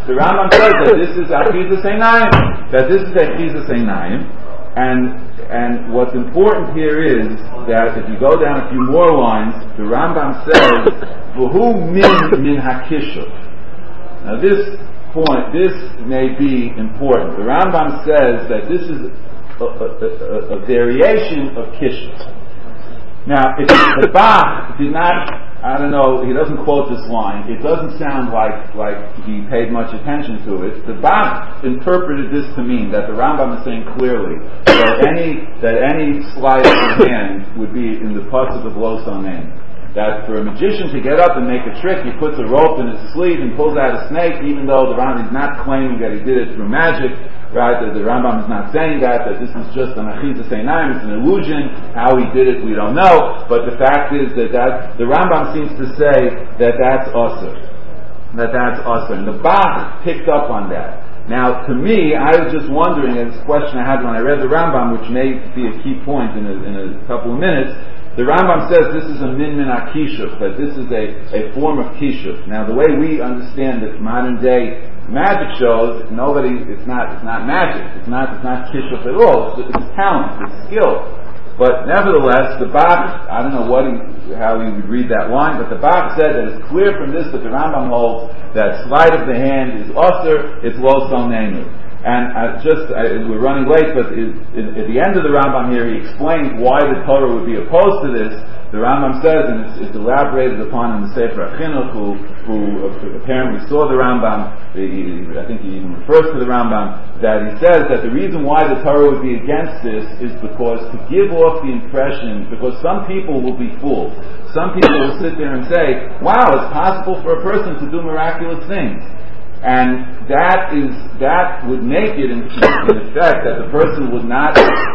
Achizas Einayim. That this is Achizas Einayim. And what's important here is that if you go down a few more lines, the Rambam says, V'hu min hakishuf. Now this may be important. The Rambam says that this is a variation of kishuf. Now, if the Bach did not, I don't know, he doesn't quote this line, it doesn't sound like he paid much attention to it. The Bach interpreted this to mean that the Rambam is saying clearly that any sleight of the hand would be in the pasuk of Lo Samein. That for a magician to get up and make a trick, he puts a rope in his sleeve and pulls out a snake, even though the Rambam is not claiming that he did it through magic. Right, that the Rambam is not saying that this is just an Achizas Einayim, it's an illusion. How he did it, we don't know. But the fact is that the Rambam seems to say that that's Asur. And the Bach picked up on that. Now, to me, I was just wondering, and this question I had when I read the Rambam, which may be a key point in a couple of minutes. The Rambam says this is a min akishuf, that this is a form of kishuf. Now, the way we understand it, modern day magic shows, it's not magic. It's not kishuf at all. It's talent. It's skill. But nevertheless, the Bach, I don't know how he would read that line, but the Bach said that it's clear from this that the Rambam holds that sleight of the hand is Asur, it's Lo Sameinu. And we're running late, but at the end of the Rambam here, he explains why the Torah would be opposed to this. The Rambam says, and it's elaborated upon in the Sefer HaChinuch, who apparently saw the Rambam, I think he even refers to the Rambam, that he says that the reason why the Torah would be against this is because to give off the impression, because some people will be fooled. Some people will sit there and say, wow, it's possible for a person to do miraculous things. And that would make it in effect that the person would not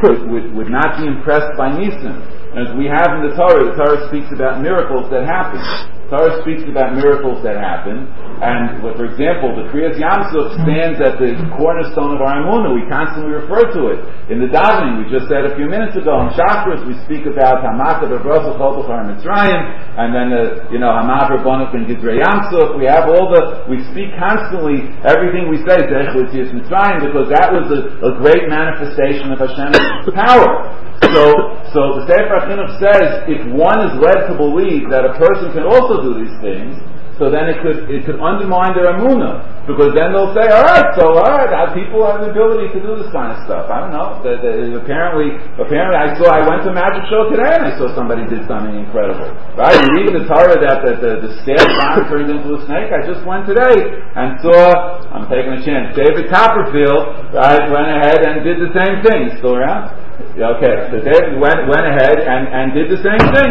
be impressed by Nisim. As we have in the Torah speaks about miracles that happen. The Torah speaks about miracles that happen, and for example, the Kriyas Yamsuf stands at the cornerstone of our Emunah. We constantly refer to it. In the davening, we just said a few minutes ago, in Shachris, we speak about Hamaka B'Brosel Chol Mitzrayim, and then Hamav Rabbanuk and Gidrei Yamsuf. We speak constantly, everything we say, Zech L'Tzias Mitzrayim, because that was a great manifestation of Hashem's power. So the Sefer HaChinuch says, if one is led to believe that a person can also do these things, so then it could undermine their emunah, because then they'll say, all right, people have the ability to do this kind of stuff. I don't know. Apparently, I went to a magic show today and I saw somebody did something incredible. Right? You read in the Torah that the staff turned into a snake. I just went today and saw. I'm taking a chance. David Copperfield, right, went ahead and did the same thing. He's still around? Okay, so David went ahead and did the same thing.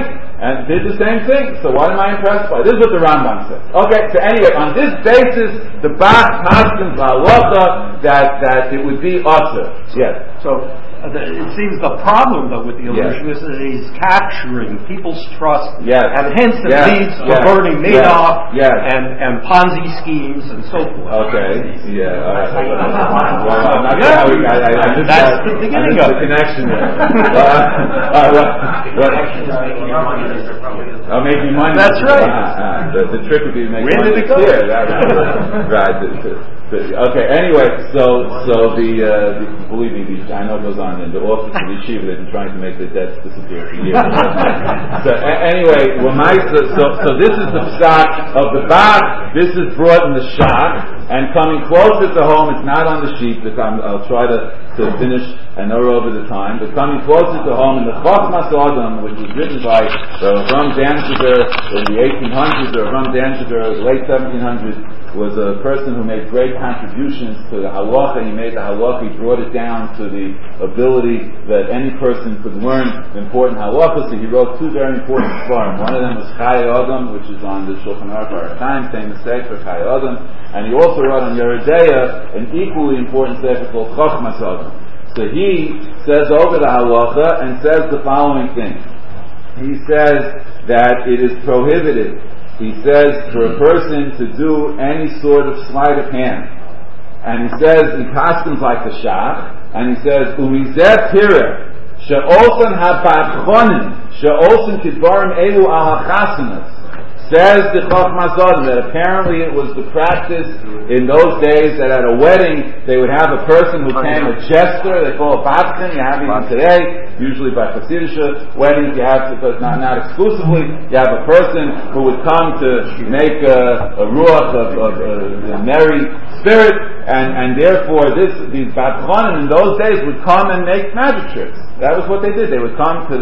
So what am I impressed by? This is what the Rambam says. Okay, so anyway, on this basis, the Bach paskins la'alocha that it would be Asur. Yes. So it seems the problem, though, with the illusionist is he's capturing people's trust, and hence it leads to Bernie Madoff and Ponzi schemes and so forth. Okay, That's the beginning of the connection there. Making money. That's right. The trick would be to make money clear. Right. Okay. Anyway, so the believe me, I know it goes on in the office of the yeshiva. They've been trying to make the debts disappear for years. So anyway, so this is the psak of the Bach. This is brought in the shach and coming closer to home. It's not on the sheet. I'll try to finish and know over the time. But coming closer to home in the Chochmas Adam, which was written by Ram Danziger in the 1800s, or Ram Danziger, late 1700s, was a person who made great contributions to the halacha. He made the halacha, he brought it down to the ability that any person could learn important halacha. So he wrote two very important svarim. One of them was Chai Adam, which is on the Shulchan Aruch Archaim, famous sefer Chai Adam, and he also wrote on Yeridea an equally important sefer called Chochmas Adam. So he says over the halacha and says the following thing. He says that it is prohibited. He says for a person to do any sort of sleight of hand. And he says he costumes like the shach, and he says, Umizeh tireh, she'osan ha'ba'chonim, she'osan kidvarim elu al ha'chasanas. Says the Chochmas Adam that apparently it was the practice in those days that at a wedding they would have a person who came, a jester, they call it batchen, you have even today, usually by Hasidic weddings you have, because not exclusively, you have a person who would come to make a ruach of a merry spirit, and therefore these batchonim in those days would come and make magic tricks. That was what they did. They would come to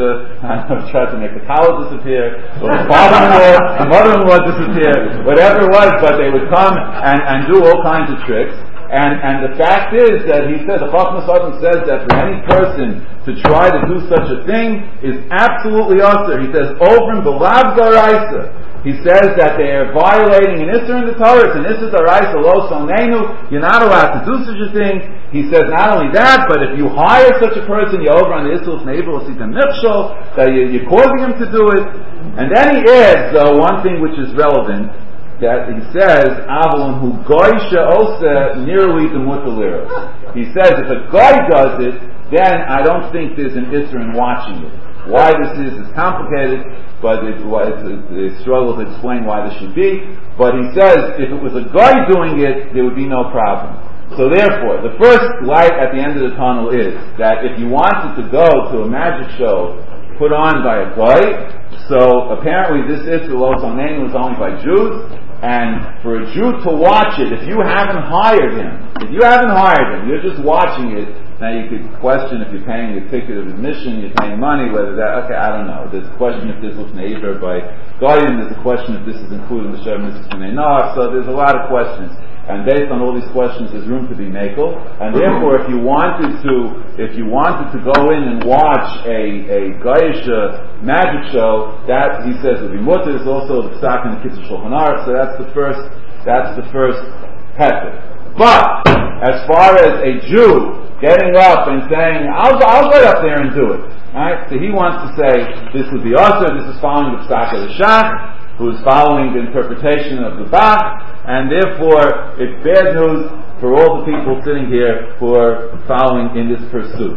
try to make the cow disappear, or the father-in-law, the mother-in-law disappear, whatever it was, but they would come and do all kinds of tricks. And the fact is that he says, the Chochmas Adam says that for any person to try to do such a thing is absolutely usher. He says, over in Belav Garaisa, he says that they are violating an Isser in the Torah. It's an Isser Daraisa Lo Sonenu. You're not allowed to do such a thing. He says not only that, but if you hire such a person, you're over on the Isser Neighbor Osita Nichshol, that you're causing him to do it. And then he adds, though, one thing which is relevant, that he says, Avalon hu goy she'oseh nearly the mutalira. He says if a guy does it, then I don't think there's an Isser in watching it. Why this is complicated, but they struggle to explain why this should be. But he says if it was a guy doing it, there would be no problem. So therefore, the first light at the end of the tunnel is that if you wanted to go to a magic show put on by a guy, so apparently this Isser Lo Sonenu was only by Jews, and for a Jew to watch it, if you haven't hired him, you're just watching it. Now you could question if you're paying a ticket of admission, you're paying money, whether that, I don't know. There's a question if this was neighbor by Goyim, there's a question if this is included in the Shem Mitzvah B'nai Noach, so there's a lot of questions. And based on all these questions, there's room to be makel. And therefore, if you wanted to go in and watch a Goyish magic show, that, he says, would be mutter. There's also the psak in the Kitzur Shulchan Aruch, so that's the first heter. But, as far as a Jew getting up and saying, I'll get up there and do it. Right? So he wants to say, this would be usher, this is following the psak of the shach, who is following the interpretation of the Bach, and therefore it's bad news for all the people sitting here who are following in this pursuit.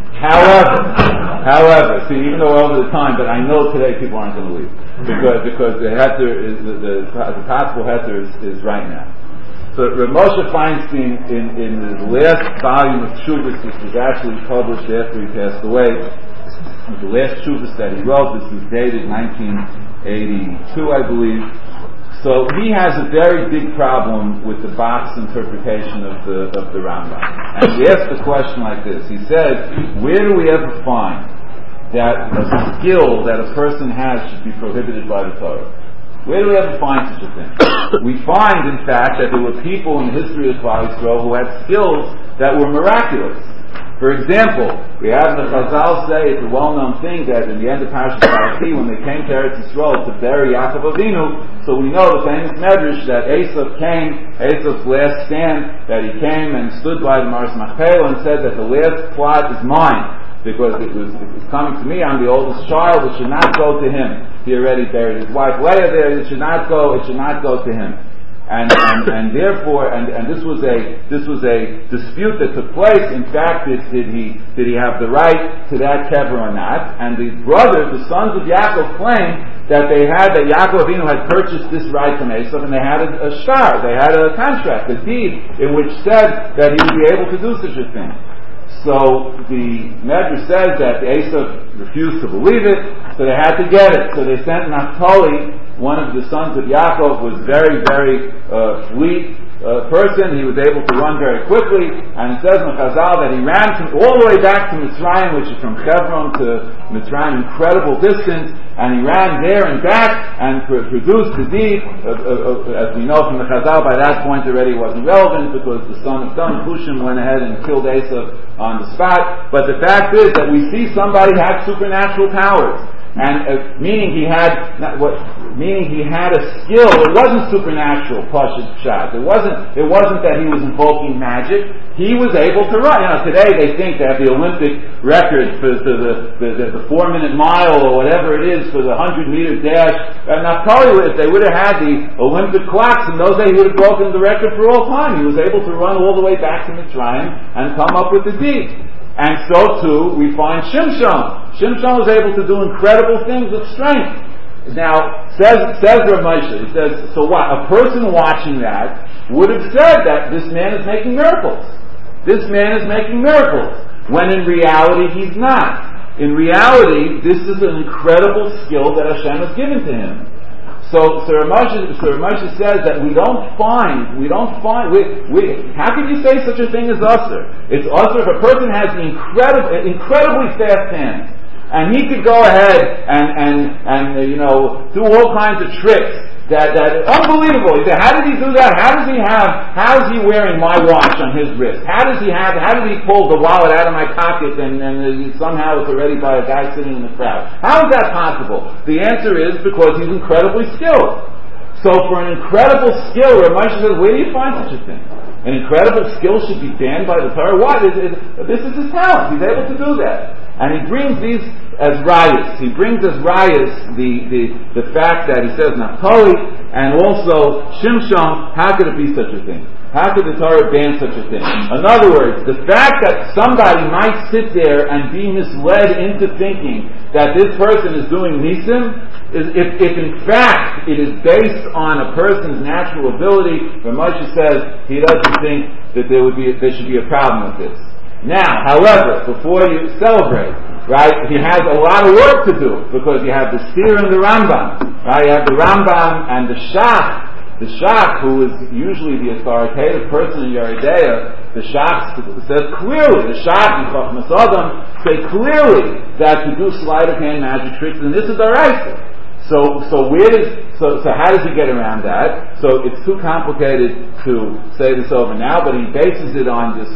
However, see, even though we're over the time, but I know today people aren't going to leave, because the heter is, the possible heter is right now. So Rav Moshe Feinstein, in the last volume of Tshuvos, which was actually published after he passed away, the last Tshuvos that he wrote, this is dated 1982, I believe. So he has a very big problem with the Bach's interpretation of the Rambam. And he asked the question like this. He said, where do we ever find that a skill that a person has should be prohibited by the Torah? Where do we ever find such a thing? We find, in fact, that there were people in the history of Klal Yisrael who had skills that were miraculous. For example, we have the Chazal say, it's a well-known thing that in the end of Parashat Shaychi, when they came to Eretz Yisrael to bury Yaakov Avinu, so we know the famous medrash that Esav's last stand, that he came and stood by the Maras Machpelah and said that the last plot is mine, because it was coming to me, I'm the oldest child, it should not go to him. He already buried his wife Leah there, it should not go to him. and therefore, and this was a dispute that took place. In fact, did he have the right to that kever or not? And the brothers, the sons of Yaakov, claimed that Yaakov Avinu had purchased this right from Esav, and they had a shtar, they had a contract, a deed, in which said that he would be able to do such a thing. So the Medrash says that Esav refused to believe it, so they had to get it. So they sent Naphtali, one of the sons of Yaakov, was very, very fleet person. He was able to run very quickly, and it says in Chazal that he ran all the way back to Mitzrayim, which is from Hebron to Mitzrayim, incredible distance, and he ran there and back and produced the deed. As we know from the Chazal, by that point already wasn't relevant because the son of Hushim went ahead and killed Esav on the spot. But the fact is that we see somebody had supernatural powers. And meaning he had a skill. It wasn't supernatural, Pashut Pshat. It wasn't that he was invoking magic. He was able to run. Today they think they have the Olympic record for the 4-minute mile or whatever it is for the 100-meter dash. And Naphtali, if they would have had the Olympic clocks in those days, he would have broken the record for all time. He was able to run all the way back to Mitzrayim and come up with the deed. And so too, we find Shimshon. Shimshon was able to do incredible things with strength. Now, says Rav Moshe, he says, so what? A person watching that would have said that this man is making miracles. This man is making miracles. When in reality, he's not. In reality, this is an incredible skill that Hashem has given to him. So Rav Moshe says that we don't find, how can you say such a thing as usher? It's usher if a person has the incredibly fast hands, and he could go ahead and do all kinds of tricks that unbelievable. You say, how did he do that? How is he wearing my watch on his wrist? How did he pull the wallet out of my pocket and somehow it's already by a guy sitting in the crowd? How is that possible? The answer is because he's incredibly skilled. So for an incredible skill, Rav Moshe says, where do you find such a thing? An incredible skill should be banned by the Torah. Why? This is his talent. He's able to do that. And he brings these as rayas. He brings as rayas the fact that he says Naphtali and also Shimshon. How could it be such a thing? How could the Torah ban such a thing? In other words, the fact that somebody might sit there and be misled into thinking that this person is doing nisim, is if in fact it is based on a person's natural ability, Rav Moshe says he doesn't think that there should be a problem with this. Now, however, before you celebrate, right, he has a lot of work to do because you have the Steer and the Rambam, right? You have the Rambam and the Shach. The Shach, who is usually the authoritative person in Yeridea, the Shach says clearly, the Shach and Chachmas Adam say clearly that to do sleight of hand magic tricks, and this is D'oraisa. So how does he get around that? So it's too complicated to say this over now, but he bases it on there's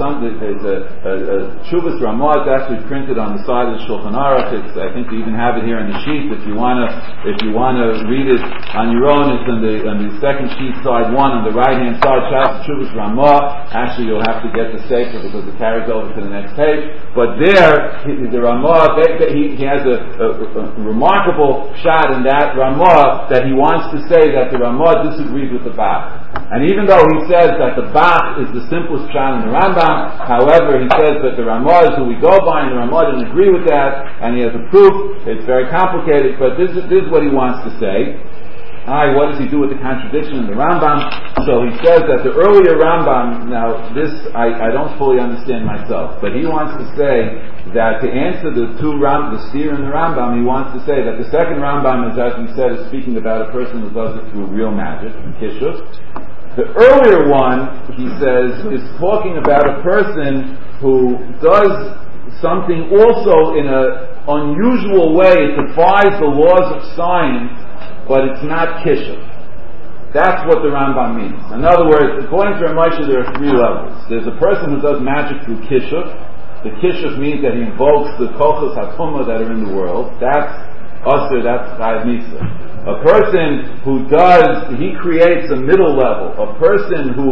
a Shuvas Ramah. It's actually printed on the side of the Shulchan Aruch. I think you even have it here in the sheet if you want to read it on your own. It's on the second sheet, side 1, on the right hand side. Shuvas Ramah. Actually, you'll have to get the sefer because it carries over to the next page. But there, the Ramah, he has a remarkable shot in that Ramah that he wants to say that the Ramah disagrees with the Bach. And even though he says that the Bach is the simplest shot in the Rambam, however, he says that the Ramah is who we go by, and the Ramah didn't agree with that, and he has a proof. It's very complicated, but this is what he wants to say. What does he do with the contradiction in the Rambam? So he says that the earlier Rambam, now this I don't fully understand myself, but he wants to say that to answer the Steer and the Rambam, he wants to say that the second Rambam is, as we said, is speaking about a person who does it through real magic, kishuf. The earlier one, he says, is talking about a person who does something also in an unusual way. It defies the laws of science, but it's not kishuf. That's what the Rambam means. In other words, according to Rav Moshe, there are 3 levels. There's a person who does magic through kishuf. The kishuf means that he invokes the kochos hatumah that are in the world. That's usher, that's chayav mitzvah. A person who he creates a middle level. A person who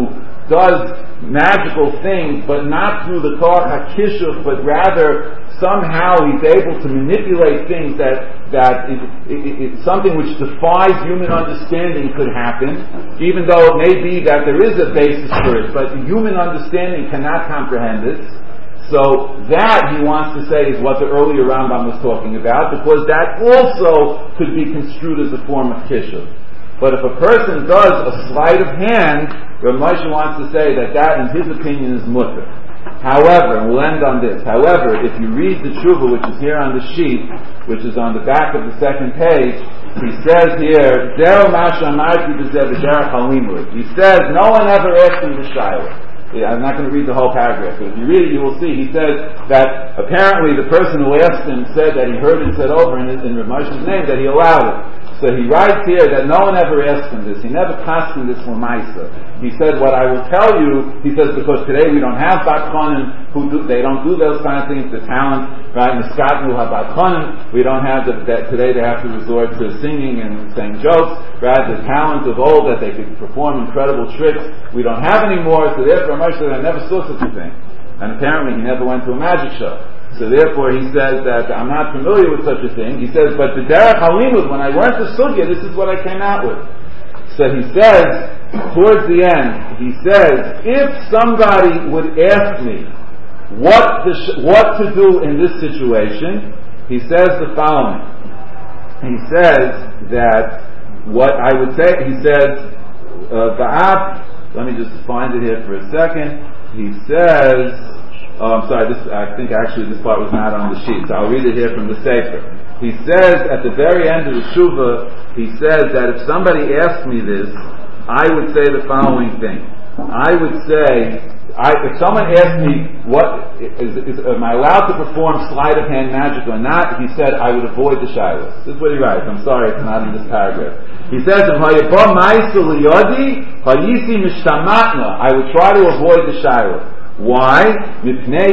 does magical things, but not through the Koach HaKishuv, but rather somehow he's able to manipulate things that it's something which defies human understanding could happen, even though it may be that there is a basis for it, but human understanding cannot comprehend it. So that, he wants to say, is what the earlier Rambam was talking about, because that also could be construed as a form of kishuv. But if a person does a sleight of hand, Rav Moshe wants to say that in his opinion, is mutter. However, and we'll end on this, however, if you read the tshuva, which is here on the sheet, which is on the back of the second page, he says here, Zero Masha Amarti B'zeh B'derech HaLimud. He says, no one ever asked him the shayla. I'm not going to read the whole paragraph, but if you read it, you will see. He says that apparently the person who asked him said that he heard it said over in Rav Moshe's name that he allowed it. So he writes here that no one ever asked him this. He never passed him this l'maisa. He said, what I will tell you, he says, because today we don't have bat chonim, they don't do those kind of things, the talent, right? Neskatnu have bat chonim. We don't have today they have to resort to singing and saying jokes, right? The talent of old that they could perform incredible tricks, we don't have anymore, so therefore Moshe said, I never saw such a thing. And apparently he never went to a magic show. So therefore he says that I'm not familiar with such a thing. He says, but the derech halimud, when I learned the sugya, this is what I came out with. So he says, towards the end, he says, if somebody would ask me what to do in this situation, he says the following. He says that what I would say, he says, let me just find it here for a second. He says, I'm sorry, I think actually this part was not on the sheet, so I'll read it here from the Sefer. He says, at the very end of the Shuvah, he says that if somebody asked me this, I would say the following thing. I would say, if someone asked me, am I allowed to perform sleight of hand magic or not, he said, I would avoid the shilas. This is what he writes. I'm sorry, it's not in this paragraph. He says, I would try to avoid the shilas. Why? In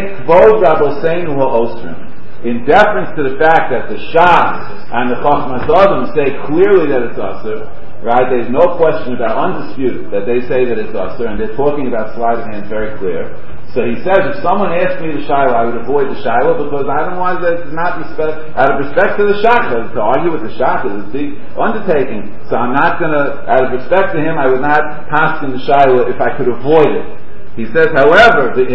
deference to the fact that the Shas and the Chachmas Adam say clearly that it's Asur, right? There's no question about, undisputed, that they say that it's Asur, and they're talking about sleight of hand very clear. So he says, if someone asked me the Shiloh, I would avoid the Shiloh because I don't want that it's not out of respect to the Shachar. To argue with the Shachar is a big undertaking. So I'm not going to, out of respect to him, I would not pass him the Shiloh if I could avoid it. He says, however, he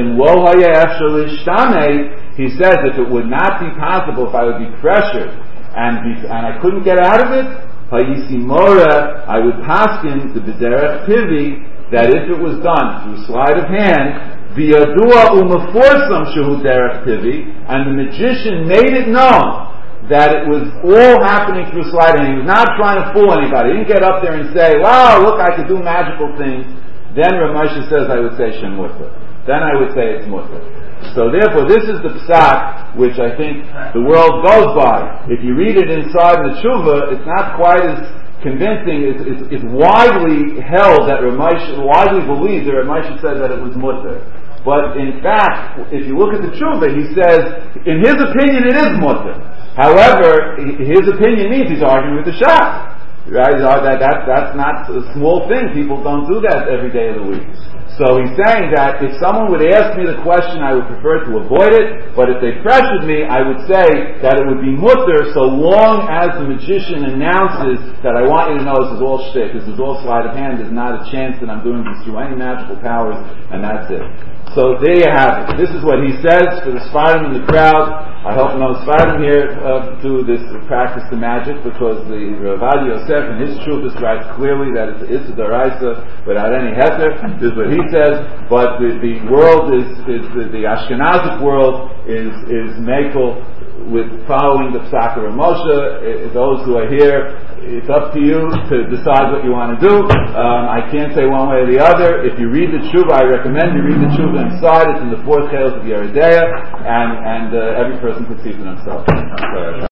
says if it would not be possible, if I would be pressured and I couldn't get out of it, I would pass him the b'derech pivi, that if it was done through sleight of hand, v'yadua u'meforsam shehu derech pivi, and the magician made it known that it was all happening through sleight of hand. He was not trying to fool anybody. He didn't get up there and say, wow, look, I could do magical things. Then Rav Moshe says, I would say Shem Mutter. Then I would say it's Mutter. So therefore, this is the psak which I think the world goes by. If you read it inside the tshuva, it's not quite as convincing. It's widely held that Rav Moshe, widely believed that Rav Moshe said that it was Mutter. But in fact, if you look at the tshuva, he says, in his opinion, it is Mutter. However, his opinion means he's arguing with the Shach. Right? That's not a small thing. People don't do that every day of the week. So he's saying that if someone would ask me the question, I would prefer to avoid it, but if they pressured me, I would say that it would be mutter so long as the magician announces that I want you to know this is all shtick, this is all sleight of hand, there's not a chance that I'm doing this through any magical powers, and that's it. So there you have it. This is what he says for the Sfarim in the crowd. I hope no Sfarim here do this practice the magic, because the Rav Adi Yosef in his Shuvas writes clearly that it's a Daraisa without any heter. This is what he says. But the world is the Ashkenazic world is makel with following the Psak of Moshe. Those who are here, it's up to you to decide what you want to do. I can't say one way or the other. If you read the Tshuva, I recommend you read the Tshuva inside. It's in the 4th Chelik of Yeridea, and every person can see for themselves.